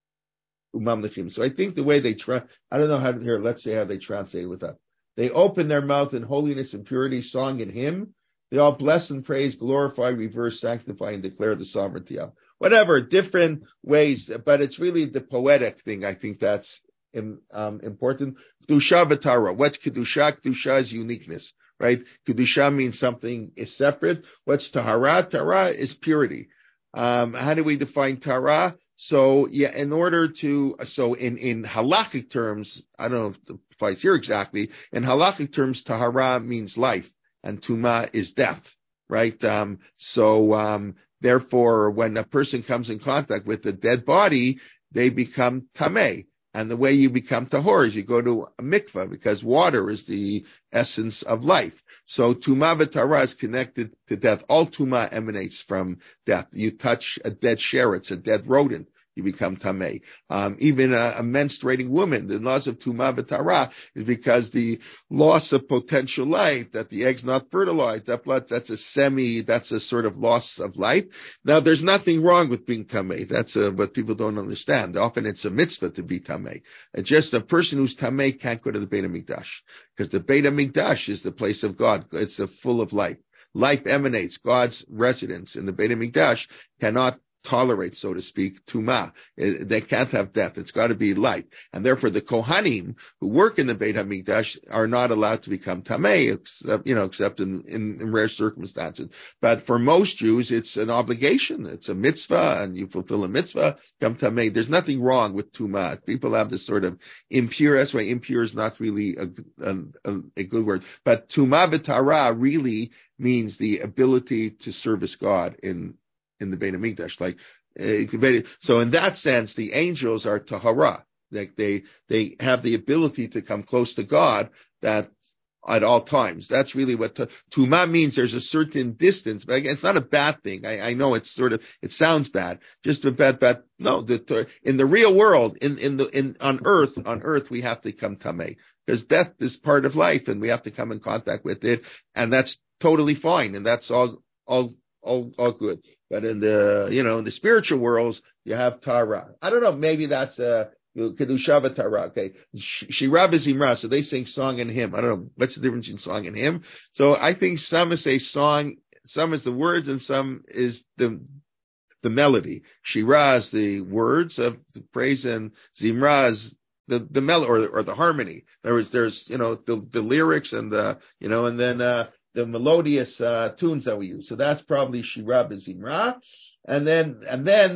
u'mamlechim. So I think the way they try, I don't know how to hear, let's say how they translate it with that. They open their mouth in holiness and purity, song and hymn. They all bless and praise, glorify, reverse, sanctify, and declare the sovereignty of. Whatever, different ways, but it's really the poetic thing. I think that's um, important. Kedusha v'tara. What's kedusha? Kedusha is uniqueness, right? Kedusha means something is separate. What's tahara? Tahara is purity. Um, how do we define tahara? So, yeah, in order to, so in, in halachic terms, I don't know if it applies here exactly. In halachic terms, tahara means life and tuma is death, right? Um, so, um, therefore, when a person comes in contact with a dead body, they become tameh. And the way you become tahor is you go to a mikveh because water is the essence of life. So tumah v'tara is connected to death. All tumah emanates from death. You touch a dead sheretz, a dead rodent, you become tameh. Um, even a, a menstruating woman, the laws of tumah v'tara is because the loss of potential life, that the egg's not fertilized, that blood, that's a semi, that's a sort of loss of life. Now, there's nothing wrong with being tameh. That's a, what people don't understand. Often it's a mitzvah to be tameh. And just a person who's tameh can't go to the Beit HaMikdash because the Beit HaMikdash is the place of God. It's a full of life. Life emanates. God's residence in the Beit HaMikdash cannot tolerate, so to speak, tuma. They can't have death. It's got to be life. And therefore the Kohanim who work in the Beit HaMikdash are not allowed to become tameh, except, you know, except in, in, in rare circumstances. But for most Jews, it's an obligation. It's a mitzvah, and you fulfill a mitzvah, become tameh. There's nothing wrong with tuma. People have this sort of impure, that's why impure is not really a, a, a good word. But tuma v'tara really means the ability to service God in in the Beit HaMikdash. Like, uh, so in that sense, the angels are tahara. Like they, they have the ability to come close to God that at all times. That's really what tuma means. There's a certain distance, but again, it's not a bad thing. I, I know it's sort of, it sounds bad, just a bad, bad. No, the, in the real world, in, in the, in, on earth, on earth, we have to come tameh because death is part of life and we have to come in contact with it. And that's totally fine. And that's all, all, all, all good. But in the, you know, in the spiritual worlds, you have Tara. I don't know, maybe that's a, Kedusha v'Tara. Okay. Shira v'Zimra. So they sing song and hymn. I don't know. What's the difference in song and hymn? So I think some is a song, some is the words, and some is the, the melody. Shira is the words of the praise, and Zimra is the, the melody or, or the harmony. In other words, there's, you know, the, the lyrics and the, you know, and then, uh, the melodious uh, tunes that we use. So that's probably Shira b'Zimra. And then, and then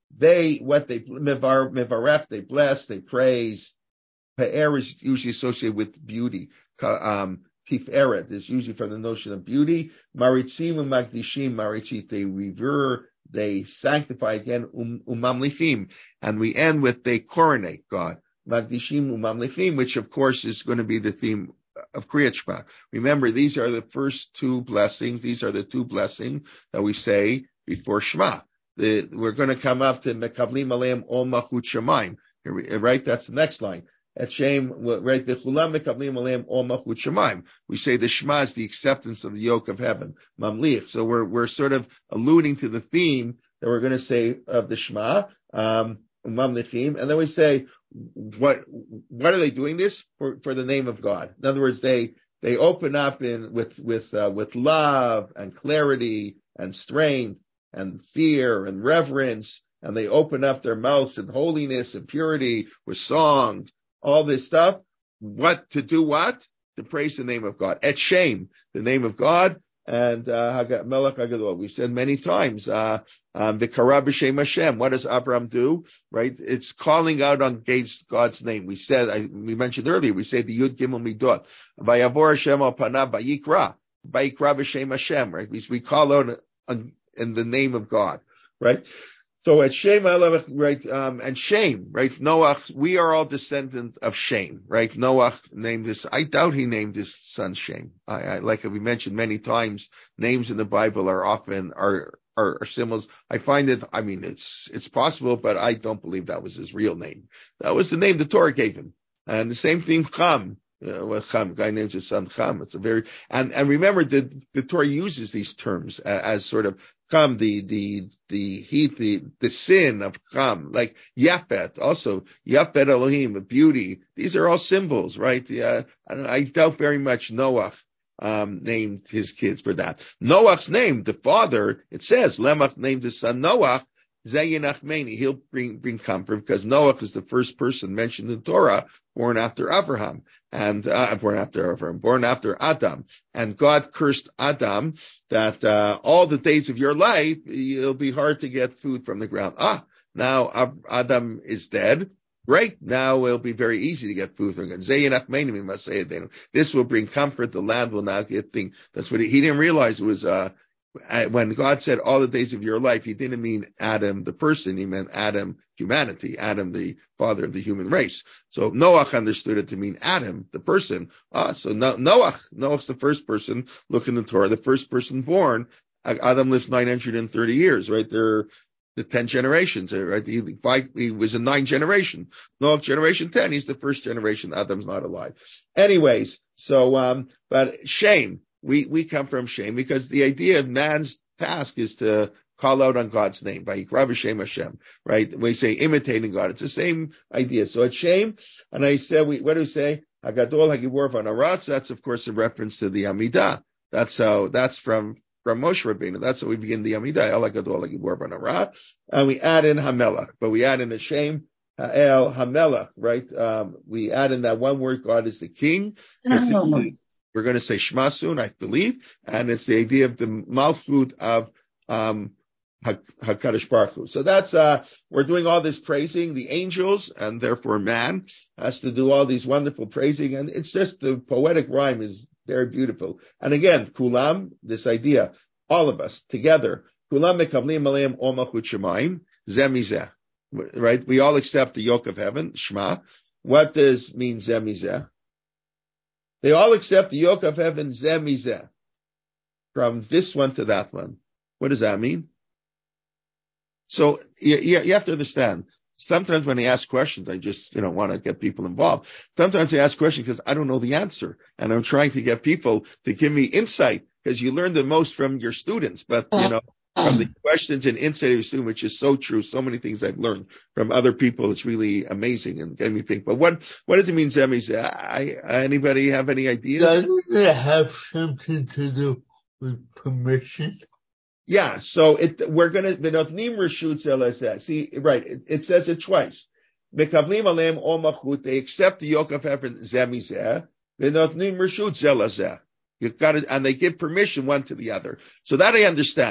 they, what they, mivar, mivarech, they bless, they praise. Pe'er is usually associated with beauty. Um, Tiferet is usually from the notion of beauty. Maritzim u'magdishim, maritzit, they revere, they sanctify again, um, umamlichim. And we end with they coronate God. Magdishim umamlichim, which of course is going to be the theme of Kriyat Shema. Remember, these are the first two blessings. These are the two blessings that we say before Shema. The, we're going to come up to Mekablim Aleim Ol Malchut Shemaim. Right? That's the next line. At Shem, right? The Chulam Mekablim Aleim Ol Malchut Shemaim. We say the Shema is the acceptance of the yoke of heaven. Mamlich. So we're, we're sort of alluding to the theme that we're going to say of the Shema. Um, Mamlichim. And then we say, what, what are they doing this for, for the name of God? In other words, they, they open up in, with, with, uh, with love and clarity and strength and fear and reverence. And they open up their mouths in holiness and purity with song, all this stuff. What to do? What? To praise the name of God. Et Shem, the name of God. And, uh, Melech HaGadol. We've said many times, uh, um, V'kara b'shem Hashem. What does Abraham do? Right? It's calling out on God's name. We said, I, we mentioned earlier, we say the Yud Gimel Midot. Vayavor Hashem al panav vayikra. Vayikra b'shem Hashem, right? We, we call out on, in the name of God, right? So at Shem, right, um, and Shem, right, Noach, we are all descendant of Shem, right? Noach named this, I doubt he named his son Shem. I, I, like we mentioned many times, names in the Bible are often, are, are, are symbols. I find it, I mean, it's, it's possible, but I don't believe that was his real name. That was the name the Torah gave him. And the same thing, Cham. You know, well, Cham, guy names his son Cham. It's a very, and, and remember the, the Torah uses these terms as, as sort of Cham, the, the, the heat, the, the sin of Cham, like Yafet, also Yafet Elohim, beauty. These are all symbols, right? Yeah, I, I doubt very much Noach, um, named his kids for that. Noach's name, the father, it says, Lemach named his son Noach, Zayinachmeni, he'll bring, bring comfort because Noach is the first person mentioned in the Torah, born after Abraham, and, uh, born after Abraham, born after Adam. And God cursed Adam that, uh, all the days of your life, it'll be hard to get food from the ground. Ah, now Adam is dead. Great. Now it'll be very easy to get food from the ground. This will bring comfort. The land will now get things. That's what he, he didn't realize it was, uh, when God said all the days of your life, he didn't mean Adam, the person. He meant Adam, humanity, Adam, the father of the human race. So Noach understood it to mean Adam, the person. Ah, so no, Noach, Noach's the first person, look in the Torah, the first person born. Adam lived nine hundred thirty years, right? There, the ten generations, right? He, five, he was in nine generation. Noach generation ten, he's the first generation. Adam's not alive. Anyways, so, um, but shame. We, we come from Shem because the idea of man's task is to call out on God's name, by Yikra Shem Hashem, right? We say imitating God. It's the same idea. So it's Shem, and I said, we, what do we say? Hagadol Hagibor Vanaratz. That's of course a reference to the Amidah. That's how, that's from, from Moshe Rabbeinu. That's how we begin the Amidah. El Hagadol Hagibor Vanaratz. And we add in Hamelach, but we add in a Shem, El Hamelach, right? Um, we add in that one word, God is the king. We're going to say Shema soon, I believe, and it's the idea of the Malchut of um HaKadosh Baruch Hu. So that's uh we're doing all this praising. The angels and therefore man has to do all these wonderful praising, and it's just the poetic rhyme is very beautiful. And again, Kulam, this idea, all of us together, Kulam mekablim aleim ol malchut shemaim zeh mizeh, right? We all accept the yoke of heaven, Shema. What does mean zeh mizeh? They all accept the yoke of heaven, zeh mizeh, from this one to that one. What does that mean? So you, you have to understand, sometimes when I ask questions, I just, you know, want to get people involved. Sometimes I ask questions because I don't know the answer, and I'm trying to get people to give me insight, because you learn the most from your students, but, you know, from the questions and insight of your student, which is so true. So many things I've learned from other people. It's really amazing and getting me think. But what, what does it mean, Zemi? I, anybody have any ideas? Doesn't it have something to do with permission? Yeah. So it, we're going to, see, right. It, it says it twice. They accept the yoke of heaven, Zemi. You got it, and they give permission one to the other. So that I understand.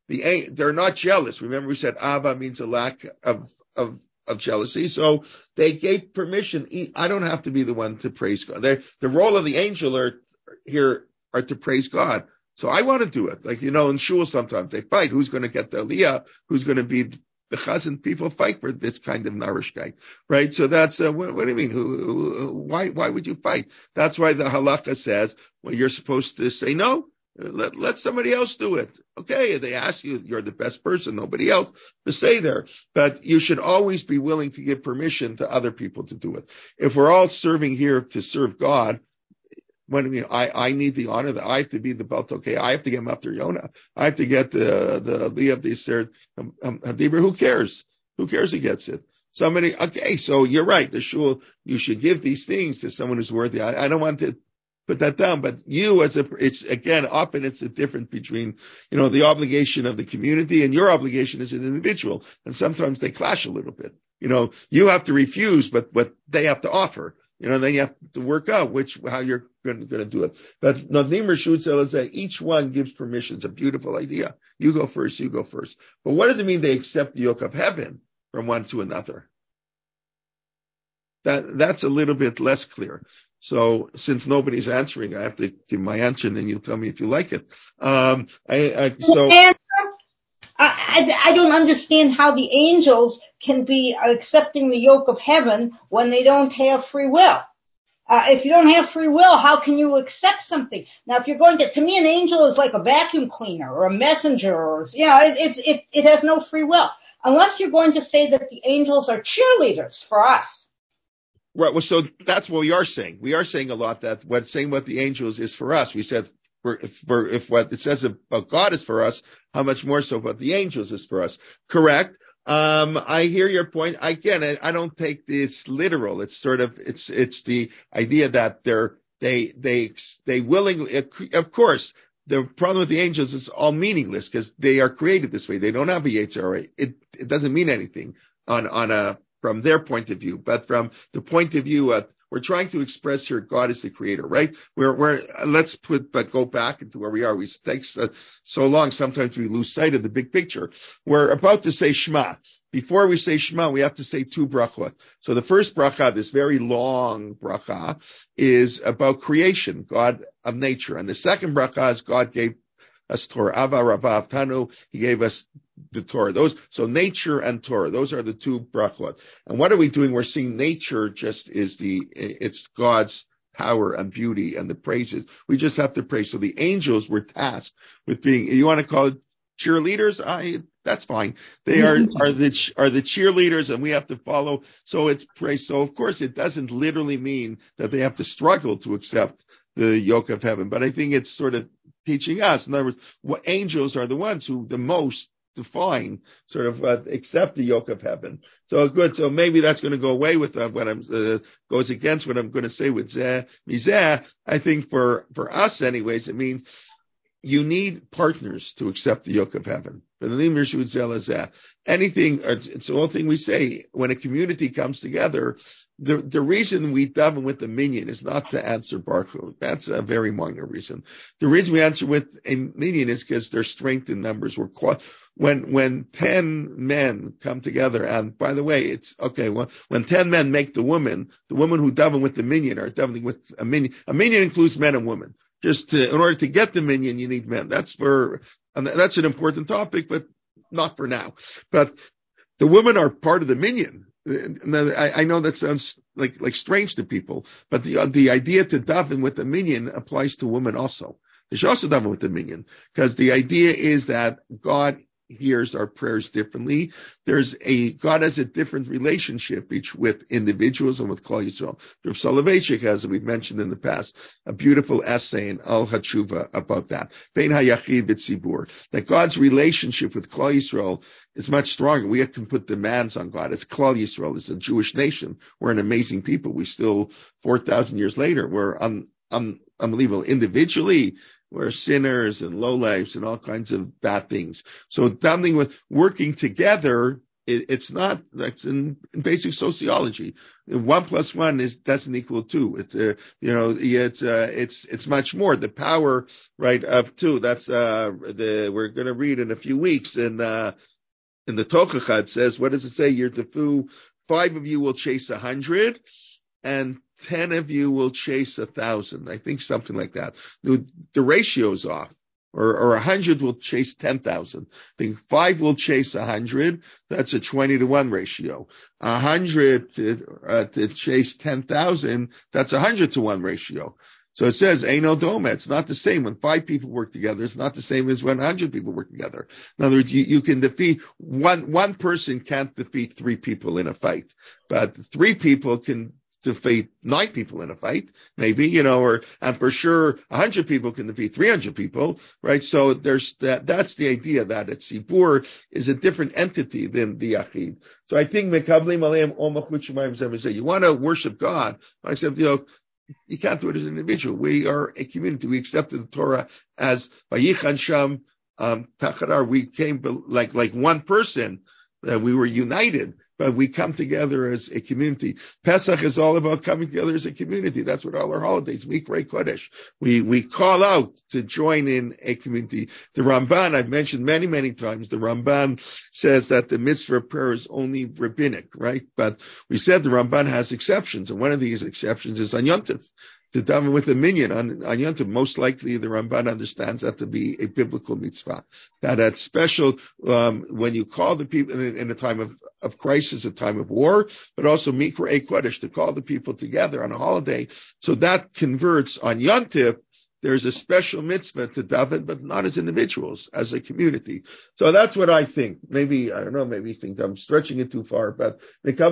the they're not jealous. Remember, we said Ava means a lack of of of jealousy. So they gave permission. I don't have to be the one to praise God. They're, the role of the angel are here are to praise God. So I want to do it. Like, you know, in shul sometimes they fight. Who's going to get the aliyah? Who's going to be the chazan? People fight for this kind of nourishkeit, right? So that's, uh, what, what do you mean? Who, who, why, why would you fight? That's why the halacha says, well, you're supposed to say no. Let, let somebody else do it. Okay, they ask you, you're the best person, nobody else, to say there. But you should always be willing to give permission to other people to do it. If we're all serving here to serve God, what do you mean? I, I need the honor that I have to be the belt. Okay, I have to get Mafter Yonah. I have to get the, the, the of the Isser um, um, Hadibur. Who cares? Who cares who gets it? Somebody, okay, so you're right. The shul, you should give these things to someone who's worthy. I, I don't want to put that down, but you as a, it's again, often it's a difference between, you know, the obligation of the community and your obligation as an individual. And sometimes they clash a little bit. You know, you have to refuse, but what they have to offer, you know, then you have to work out which, how you're going to do it. But Nodnim Reshut Zelazeh, each one gives permission. It's a beautiful idea. You go first, you go first. But what does it mean they accept the yoke of heaven from one to another? That, that's a little bit less clear. So since nobody's answering, I have to give my answer, and then you'll tell me if you like it. Um, I, I, so I, I, I don't understand how the angels can be accepting the yoke of heaven when they don't have free will. Uh, if you don't have free will, how can you accept something? Now, if you're going to, to me, an angel is like a vacuum cleaner or a messenger, or you know, it, it, it, it has no free will unless you're going to say that the angels are cheerleaders for us. Right. Well, so that's what we are saying. We are saying a lot that what saying what the angels is for us. We said for, if, for, if what it says about God is for us, how much more so what the angels is for us. Correct. Um, I hear your point. Again, I, I don't take this literal. It's sort of, it's, it's the idea that they're, they, they, they willingly, of course, the problem with the angels is all meaningless because they are created this way. They don't have a Yetzer Hara. It, it doesn't mean anything on, on a, from their point of view, but from the point of view of, we're trying to express here God is the creator, right? We're, we're, let's put, but go back into where we are. We take so, so long, sometimes we lose sight of the big picture. We're about to say Shema. Before we say Shema, we have to say two brachot. So the first bracha, this very long bracha, is about creation, God of nature. And the second bracha is God gave us Torah. Ava Rabba Avtanu, he gave us the Torah. Those, so nature and Torah, those are the two brachot. And what are we doing? We're seeing nature just is the, it's God's power and beauty and the praises. We just have to praise. So the angels were tasked with being, you want to call it cheerleaders? I, that's fine. They are, are the, are the cheerleaders and we have to follow. So it's praise. So of course it doesn't literally mean that they have to struggle to accept the yoke of heaven, but I think it's sort of teaching us. In other words, what angels are the ones who the most define, sort of uh, accept the yoke of heaven. So good. So maybe that's going to go away with uh, what I'm uh, goes against what I'm going to say with Zeh Mizeh. I think for for us, anyways, it means you need partners to accept the yoke of heaven. Anything, it's the whole thing we say when a community comes together. The the reason we daven with the minyan is not to answer Baruch Hu. That's a very minor reason. The reason we answer with a minyan is because there's strength in numbers. We're quite, when when ten men come together, and by the way, it's okay. Well, when ten men make the woman, the women who daven with the minyan are davening with a minyan. A minyan includes men and women. Just to, in order to get the minyan, you need men. That's for, and that's an important topic, but not for now. But the women are part of the minyan. I, I know that sounds like, like strange to people, but the, the idea to daven with the minyan applies to women also. They should also daven with the minyan, because the idea is that God hears our prayers differently. There's a, God has a different relationship each with individuals and with Klal Yisrael. Rav Soloveitchik has, we've mentioned in the past, a beautiful essay in Al HaTshuva about that. Bein HaYachid V'Tzibur. That God's relationship with Klal Yisrael is much stronger. We can put demands on God. It's Klal Yisrael. It's a Jewish nation. We're an amazing people. We still, four thousand years later, we're un, un, unbelievable. Individually, we're sinners and lowlifes and all kinds of bad things. So davening with working together it, it's not, that's in, in basic sociology. One plus one is, doesn't equal two. It's, uh, you know, it's, uh, it's, it's much more. The power, right, of two. That's, uh, the, we're going to read in a few weeks. And, uh, in the Tochacha, it says, what does it say? You're tefu, five of you will chase a hundred and ten of you will chase a thousand. I think something like that. The, the ratio's off. Or, or a hundred will chase ten thousand. I think five will chase a hundred. That's a twenty to one ratio. A hundred to, uh, to chase ten thousand. That's a hundred to one ratio. So it says, Eino Doma. It's not the same when five people work together. It's not the same as when a hundred people work together. In other words, you, you can defeat one, one person can't defeat three people in a fight, but three people can defeat nine people in a fight, maybe, you know, or, and for sure, a hundred people can defeat three hundred people, right? So there's that, that's the idea that a tzibur is a different entity than the yachid. So I think, you want to worship God, except, you know, you can't do it as an individual. We are a community. We accepted the Torah as Vayichan Sham, um, Tachadar. We came like, like one person, that uh, we were united. But we come together as a community. Pesach is all about coming together as a community. That's what all our holidays, Mikrei Kodesh. We, we call out to join in a community. The Ramban, I've mentioned many, many times, the Ramban says that the mitzvah of prayer is only rabbinic, right? But we said the Ramban has exceptions, and one of these exceptions is on Yom Tov. To daven with a minyan on, on Yom Tov, most likely the Ramban understands that to be a biblical mitzvah. That that's special, um, when you call the people in, in a time of, of crisis, a time of war, but also Mikrei Kodesh, to call the people together on a holiday. So that converts on Yom Tov. There's a special mitzvah to daven, but not as individuals, as a community. So that's what I think. Maybe, I don't know, maybe you think I'm stretching it too far, but you want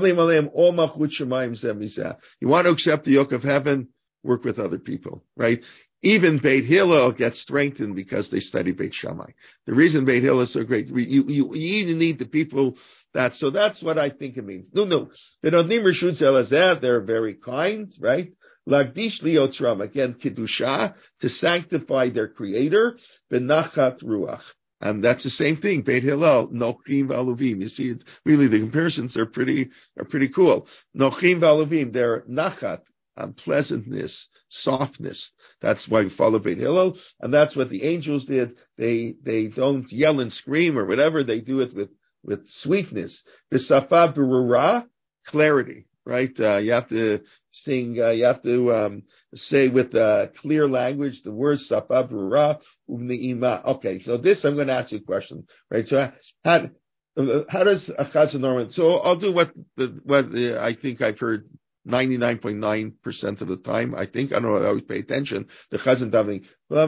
to accept the yoke of heaven, work with other people, right? Even Beit Hillel gets strengthened because they study Beit Shammai. The reason Beit Hillel is so great, you, you, you even need the people that, so that's what I think it means. No, no. They're very kind, right? Lagdish liotram, again, Kiddusha, to sanctify their creator, benachat ruach. And that's the same thing. Beit Hillel, Nochim v'aluvim. You see, it, really, the comparisons are pretty, are pretty cool. Nochim v'aluvim, they're nachat, Um, pleasantness, softness. That's why we follow Beit Hillel, and that's what the angels did. They they don't yell and scream or whatever. They do it with with sweetness. B'safa berura, clarity. Right? Uh, you have to sing. Uh, you have to um, say with uh, clear language the words safa berura uvneima. Okay, so this I'm going to ask you a question. Right? So how how does a chazan normally? So I'll do what the what the, I think I've heard ninety-nine point nine percent of the time, I think. I don't know, I always pay attention. The chazan davening.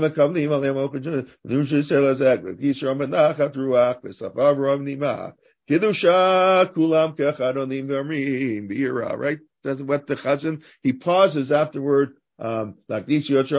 Right? That's what the chazan, he pauses afterward. Um, right? Is that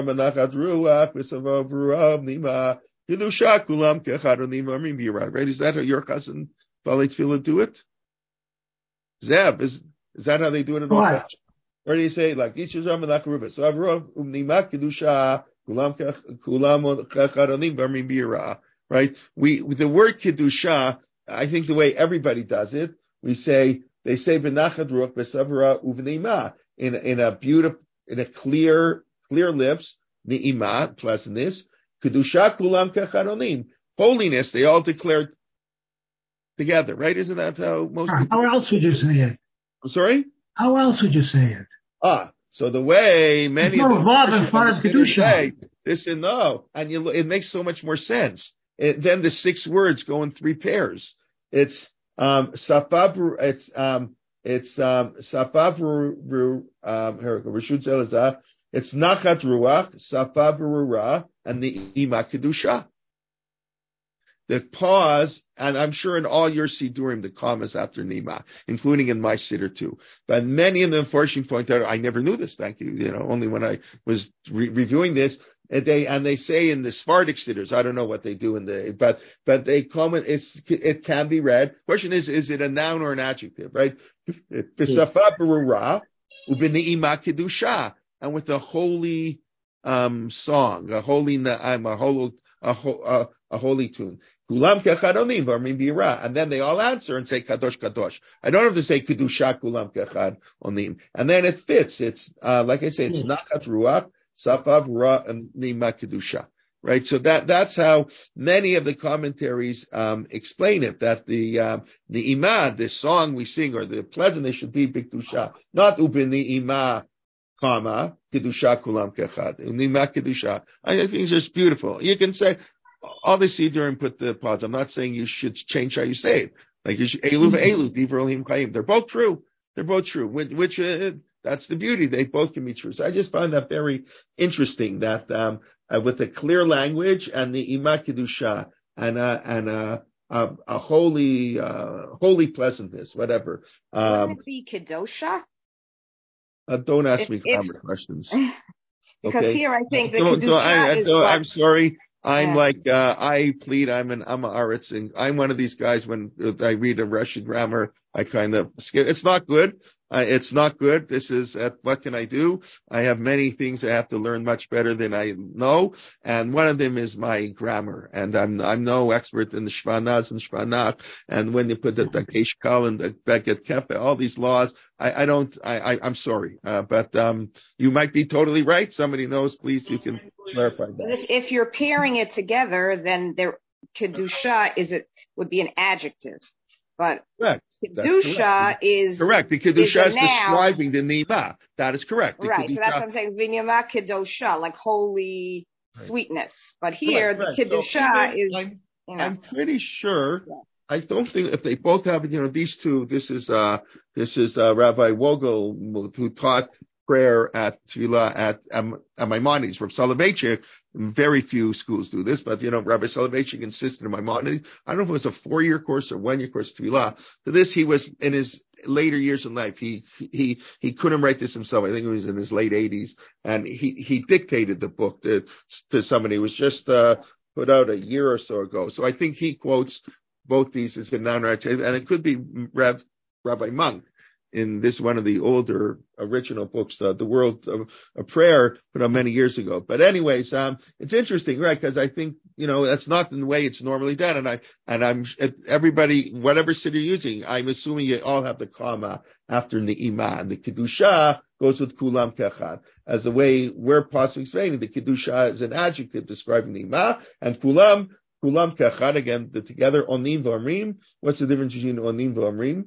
how your chazan Balei Tefillah do it? Zeb, is Is that how they do it in all right. Or do you say like this is Ramanakarubah? So Avruv Umnimak Kedusha Kulam Kulam Kacharonim Barmin Bira. Right? We the word Kedusha, I think the way everybody does it, we say they say Benachad Ruach Besavra Uvnima in in a beautiful in a clear clear lips, Ni'ima, pleasantness, Kedusha Kulam Kacharonim, holiness, they all declared together, right? Isn't that how most people How else would you say it? I'm sorry? How else would you say it? Ah, so the way many no, of them Bob in front of Kedusha. say this and no, and you, it makes so much more sense. It, then the six words go in three pairs. It's um Safab, it's um it's um Safab um Rishut Zelazah, it's Nachat Ruach, Safab Rura, and the Ima Kedusha. The pause, and I'm sure in all your Sidurim, the commas after Nima, including in my Siddur too. But many of them, unfortunately, point out, I never knew this, thank you, you know, only when I was re- reviewing this, and they, and they say in the Sephardic Siddurs, I don't know what they do in the, but, but they comment, it's, it can be read. Question is, is it a noun or an adjective, right? B'safa berura, u'b'ni'ima kedusha, and with a holy, um, song, a holy na'am, a holy, a, a, a holy tune. Kulam kechad onim v'omrim b'yira, and then they all answer and say kadosh kadosh. I don't have to say kedusha kulam kechad onim, and then it fits. It's uh, like I say, it's nachat ruach safav ra and nima kedusha. Right, so that that's how many of the commentaries um, explain it. That the um, the imah, this song we sing, or the pleasantness should be b'kedusha, not upin the imah, comma kedusha kulam kechad. Nima kedusha. I think it's just beautiful. You can say all the siddurim put the pause. I'm not saying you should change how you say it. Like you should, elu ve'elu divrei Elohim chayim. They're both true. They're both true. Which, which uh, that's the beauty. They both can be true. So I just find that very interesting. That. Um, Uh, with a clear language and the Ima Kedusha and a, and a, a, a holy, uh, holy pleasantness, whatever. Um, Wouldn't it be Kedosha? Uh, don't ask If, me if, grammar questions. because Okay? here I think the don't, Kedusha don't, I, I is don't, what, I'm sorry. I'm yeah. like, uh, I plead, I'm an Amma Aretz, and I'm one of these guys when I read a Russian grammar, I kind of skip. It's not good. Uh, it's not good. This is, uh, what can I do? I have many things I have to learn much better than I know. And one of them is my grammar. And I'm, I'm no expert in the Shvanaz and Shvanach. And when you put the Dakesh Kal and the Beget Kefe, all these laws, I, I don't, I, I, I'm sorry. Uh, but, um, you might be totally right. Somebody knows, please, you can clarify that. If, if you're pairing it together, then there, Kedusha is it, would be an adjective. But Correct. Kedusha is correct. The Kedusha is, is describing the Nima. That is correct. The right. Kedusha, so that's what I'm saying. Vinyama Kedusha, like holy right. sweetness. But here, correct, the correct. Kedusha So is, I'm, you know. I'm pretty sure. Yeah. I don't think if they both have, you know, these two, this is, uh, this is, uh, Rabbi Vogel, who taught prayer at Tefillah at, um, at Maimonides. Rav Soloveitchik, very few schools do this, but, you know, Rabbi Soloveitchik insisted in Maimonides. I don't know if it was a four-year course or one-year course Tefillah. To this, he was in his later years in life. He, he, he couldn't write this himself. I think it was in his late eighties. And he, he dictated the book to, to somebody. It was just, uh, put out a year or so ago. So I think he quotes both these as a non-right, and it could be Rav, Rabbi Monk in this one of the older original books, uh, The World of, of Prayer, put out many years ago. But anyways, um, it's interesting, right? Because I think, you know, that's not the way it's normally done. And I, and I'm, everybody, whatever city you're using, I'm assuming you all have the comma after Ne'imah. And the Kedusha goes with Kulam Kechad. As the way we're possibly explaining, the Kedusha is an adjective describing Ne'imah, and Kulam, Kulam Kechad, again, the together, Onim V'Amrim. What's the difference between Onim V'Amrim?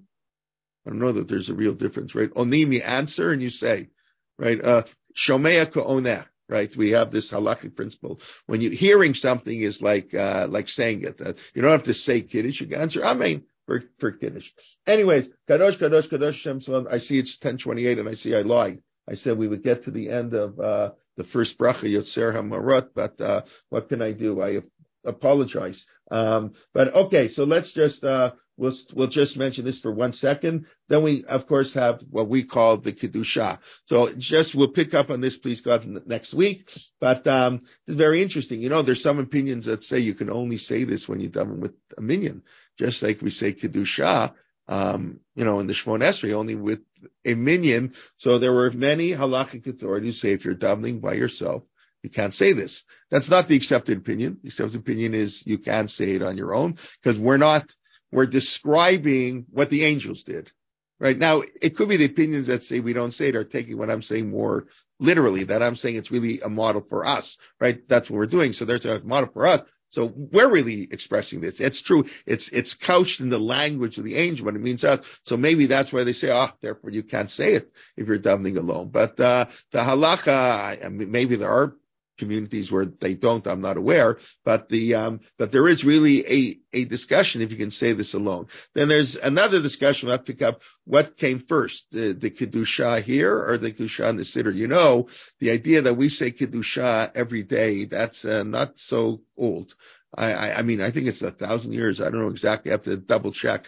I don't know that there's a real difference, right? Onim, you answer and you say, right? Uh, Shomea Ka'oneh, right? We have this halakhic principle. When you hearing something is like, uh, like saying it. Uh, you don't have to say Kiddush, you can answer Amen for, for Kiddush. Anyways, Kadosh, Kadosh, Kadosh, Shem Shalom. I see it's ten twenty-eight and I see I lied. I said we would get to the end of, uh, the first bracha, Yotzer HaMarot, but, uh, what can I do? I apologize. Um, but okay, so let's just, uh, we'll, we'll just mention this for one second. Then we, of course, have what we call the Kedusha. So just, we'll pick up on this, please God, next week. But, um, it's very interesting. You know, there's some opinions that say you can only say this when you're done with a minyan, just like we say Kedusha, um, you know, in the Shmon Esrei, only with a minyan. So there were many halakhic authorities say if you're davening by yourself, you can't say this. That's not the accepted opinion. The accepted opinion is you can say it on your own because we're not, we're describing what the angels did. Right now, it could be the opinions that say we don't say it are taking what I'm saying more literally, that I'm saying it's really a model for us, right? That's what we're doing. So there's a model for us. So we're really expressing this. It's true. It's, it's couched in the language of the angel, but it means us. So maybe that's why they say, oh, therefore you can't say it if you're davening alone. But, uh, the halacha, I mean, maybe there are communities where they don't, I'm not aware, but the, um, but there is really a, a discussion if you can say this alone. Then there's another discussion. We'll have to pick up what came first, the, the Kedusha here or the Kedusha in the Siddur. You know, the idea that we say Kedusha every day, that's uh, not so old. I, I, I mean, I think it's a thousand years. I don't know exactly. I have to double check.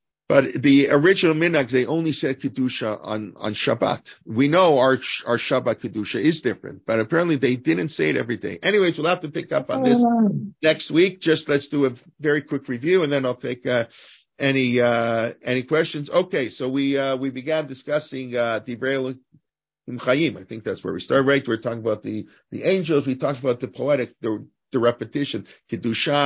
But the original minhag, they only said Kedusha on, on Shabbat. We know our, our Shabbat Kedusha is different, but apparently they didn't say it every day. Anyways, we'll have to pick up on this next week. Just let's do a very quick review and then I'll take, uh, any, uh, any questions. Okay. So we, uh, we began discussing, uh, Divrei Elohim Chayim. I think that's where we started, right? We're talking about the, the angels. We talked about the poetic, the, the repetition, Kedusha,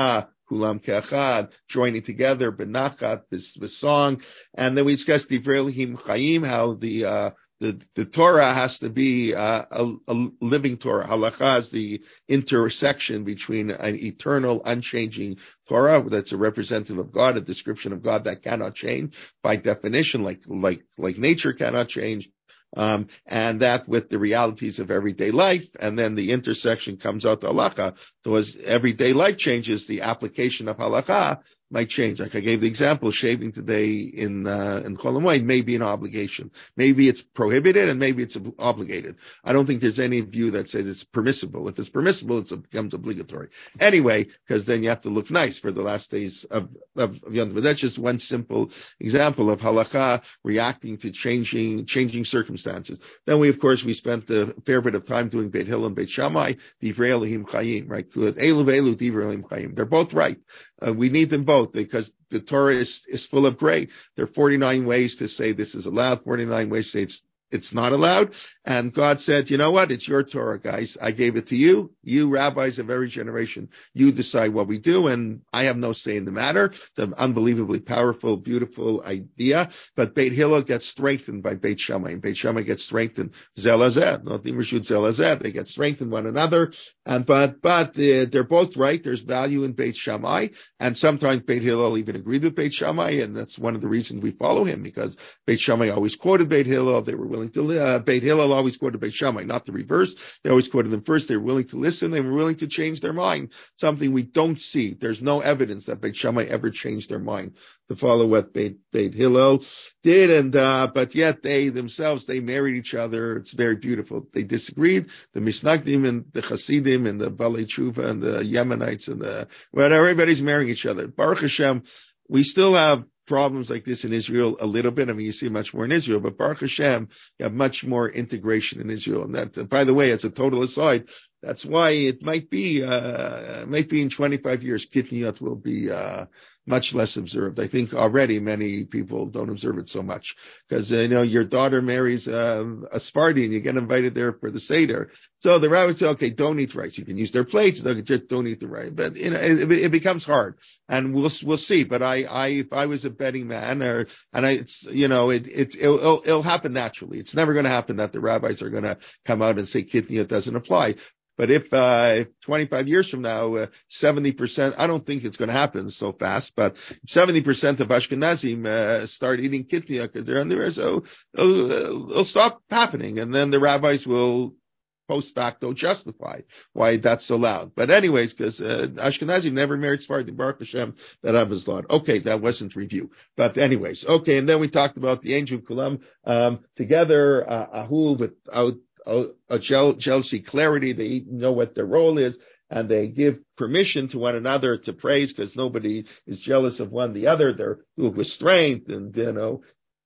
Kulam Ke'achad, joining together, Benachat, with song. And then we discussed Divrei Elohim Chaim, how the, uh, The, the Torah has to be uh, a, a living Torah. Halakha is the intersection between an eternal, unchanging Torah that's a representative of God, a description of God that cannot change by definition, like like like nature cannot change, um, and that with the realities of everyday life. And then the intersection comes out to halakha. So as everyday life changes, the application of halakha might change. Like I gave the example, shaving today in uh, in Chol Hamoed may be an obligation. Maybe it's prohibited and maybe it's ob- obligated. I don't think there's any view that says it's permissible. If it's permissible, it's, it becomes obligatory. Anyway, because then you have to look nice for the last days of, of, of Yom Tov. But that's just one simple example of halakha reacting to changing changing circumstances. Then we, of course, we spent a fair bit of time doing Beit Hillel and Beit Shammai, Divrei Elohim Chayim, right? Elu ve'elu Divrei Elohim Chayim. They're both right. Uh, we need them both because the Torah is, is full of gray. There are forty-nine ways to say this is allowed, forty-nine ways to say it's it's not allowed. And God said, you know what? It's your Torah, guys. I gave it to you. You rabbis of every generation, you decide what we do. And I have no say in the matter. It's an unbelievably powerful, beautiful idea. But Beit Hillel gets strengthened by Beit Shammai. And Beit Shammai gets strengthened. Zelazed, nothing Rishut Zelazed. They get strengthened one another. And, but, but uh, they're both right. There's value in Beit Shammai. And sometimes Beit Hillel even agreed with Beit Shammai. And that's one of the reasons we follow him, because Beit Shammai always quoted Beit Hillel. They were willing to, uh, Beit Hillel always quoted Beit Shammai, not the reverse. They always quoted them first. They were willing to listen. They were willing to change their mind. Something we don't see. There's no evidence that Beit Shammai ever changed their mind to follow what Beit, Beit Hillel did. And, uh, but yet they themselves, they married each other. It's very beautiful. They disagreed. The Misnagdim and the Hasidim and the Balei Tshuva and the Yemenites and the, well, everybody's marrying each other. Baruch Hashem, we still have problems like this in Israel a little bit. I mean, you see much more in Israel, but Baruch Hashem, you have much more integration in Israel. And that, by the way, as a total aside, that's why it might be, uh, it might be in twenty-five years, Kitniyot will be, uh, much less observed. I think already many people don't observe it so much because, uh, you know, your daughter marries uh, a Sephardi and you get invited there for the Seder. So the rabbi said, okay, don't eat rice. You can use their plates. Just don't eat the rice. But, you know, it, it becomes hard and we'll, we'll see. But I, I, if I was a betting man or, and I, it's, you know, it, it, it'll, it'll, it'll happen naturally. It's never going to happen that the rabbis are going to come out and say Kitniyot doesn't apply. But if, uh, if twenty-five years from now, uh, seventy percent, I don't think it's going to happen so fast, but seventy percent of Ashkenazim, uh, start eating kitniyah because they're on there, so it'll, it'll stop happening. And then the rabbis will post facto justify why that's allowed. But anyways, because, uh, Ashkenazim never married Sephardim, Baruch Hashem, that I was allowed. Okay, that wasn't review. But anyways, okay. And then we talked about the angel Kulam, um, together, uh, Ahuv without, a jealousy, clarity. They know what their role is, and they give permission to one another to praise because nobody is jealous of one the other. They're with strength, and you know,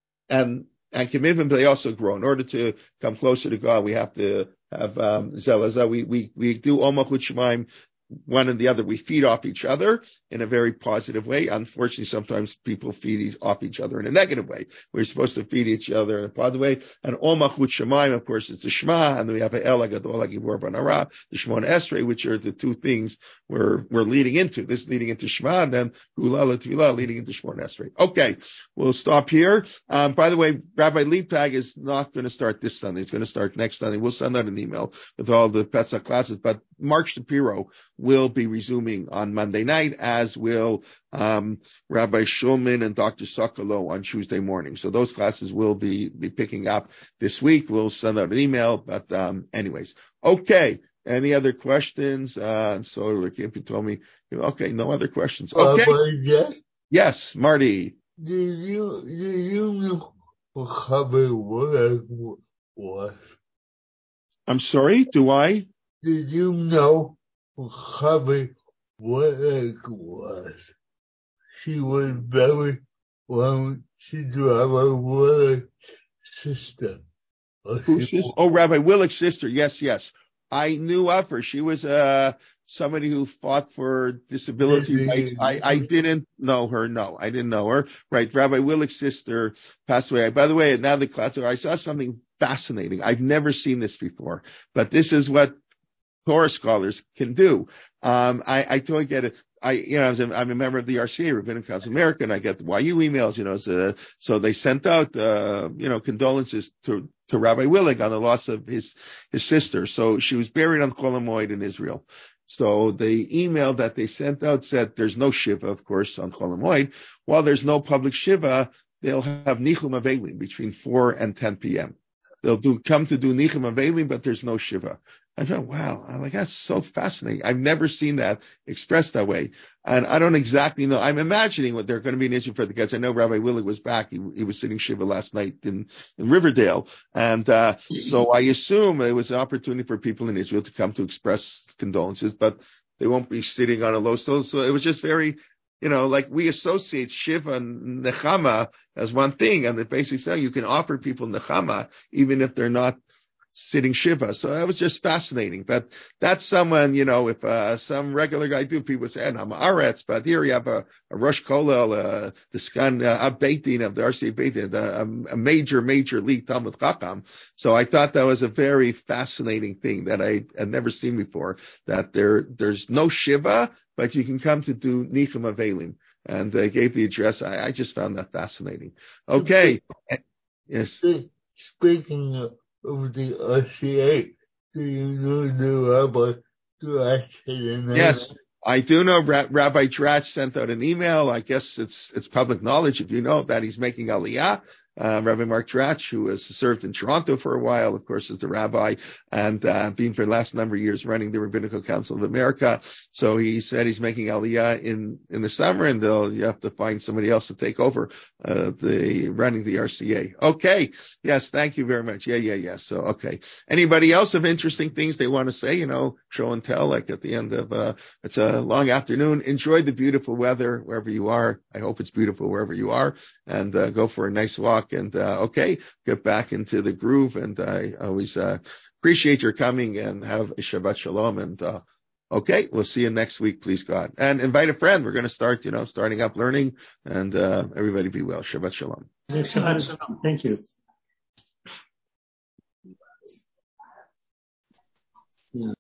and and commitment. But they also grow. In order to come closer to God, we have to have um, zelazah. We we we do omachut shemaim. One and the other, we feed off each other in a very positive way. Unfortunately, sometimes people feed off each other in a negative way. We're supposed to feed each other in a positive way. And Omachut Shemaim, of course, is the Shema, and then we have El Gadol Gibor Banara, the Shemona Esrei, which are the two things we're we're leading into. This is leading into Shema, and then Hula Tefillah leading into Shemona Esrei. Okay, we'll stop here. Um, by the way, Rabbi Liebtag is not going to start this Sunday. It's going to start next Sunday. We'll send out an email with all the Pesach classes, but Mark Shapiro will be resuming on Monday night, as will um, Rabbi Shulman and Doctor Sokolow on Tuesday morning. So those classes will be, be picking up this week. We'll send out an email. But um, anyways, okay. Any other questions? Uh, so Rick, if you told me, okay, no other questions. Okay. Uh, yeah. Yes, Marty. Did you, did you know what it was? I'm sorry, do I? Did you know Chavi Wallach was? She was very well, she's Rabbi Wallach's sister. Who's this? Oh, Rabbi Willick's sister. Yes, yes. I knew of her. She was uh somebody who fought for disability rights. I, I didn't know her. No, I didn't know her. Right. Rabbi Willick's sister passed away. By the way, now the class, I saw something fascinating. I've never seen this before, but this is what Torah scholars can do. Um, I, I totally get it. I, you know, I was a, I'm a member of the R C A, Rabbinic Council of America, and I get the Y U emails, you know, so, so they sent out, uh, you know, condolences to, to Rabbi Willig on the loss of his, his sister. So she was buried on Chol HaMoed in Israel. So the email that they sent out said there's no Shiva, of course, on Chol HaMoed. While there's no public Shiva, they'll have Nichum Avelim between four and ten p.m. They'll do, come to do Nichum Avelim, but there's no Shiva. I thought, wow, I'm like, that's so fascinating. I've never seen that expressed that way. And I don't exactly know. I'm imagining what they're going to be an issue for the kids. I know Rabbi Willig was back. He, he was sitting Shiva last night in, in Riverdale. And, uh, so I assume it was an opportunity for people in Israel to come to express condolences, but they won't be sitting on a low stool. So it was just very, you know, like we associate Shiva and Nechama as one thing. And they basically say you can offer people Nechama even if they're not sitting Shiva. So that was just fascinating. But that's someone, you know, if uh, some regular guy do, people say, I'm Aretz, but here you have a, a Rosh Kollel, uh, the Skan, uh, a Beit Din of the R C A Beit Din, a, a major, major league Talmud Chacham. So I thought that was a very fascinating thing that I had never seen before, that there, there's no Shiva, but you can come to do Nichum Avelim. And they gave the address. I, I just found that fascinating. Okay. Yes. Speaking of of the R C A, do you know the Rabbi Dratch? Yes, I do know Rabbi Dratch sent out an email. I guess it's it's public knowledge if you know that he's making Aliyah. Uh, Rabbi Mark Dratch, who has served in Toronto for a while, of course, is the rabbi, and uh, been for the last number of years running the Rabbinical Council of America. So he said he's making Aliyah in, in the summer, and they'll you have to find somebody else to take over uh, the running the R C A. Okay, yes, thank you very much. Yeah, yeah, yeah. So okay, anybody else have interesting things they want to say? You know, show and tell. Like at the end of uh, it's a long afternoon. Enjoy the beautiful weather wherever you are. I hope it's beautiful wherever you are, and uh, go for a nice walk. And, uh, okay, get back into the groove. And I always, uh, appreciate your coming, and have a Shabbat Shalom. And, uh, okay, we'll see you next week, please God. And invite a friend. We're going to start, you know, starting up learning, and, uh, everybody be well. Shabbat Shalom. Shabbat Shalom. Thank you. Yeah.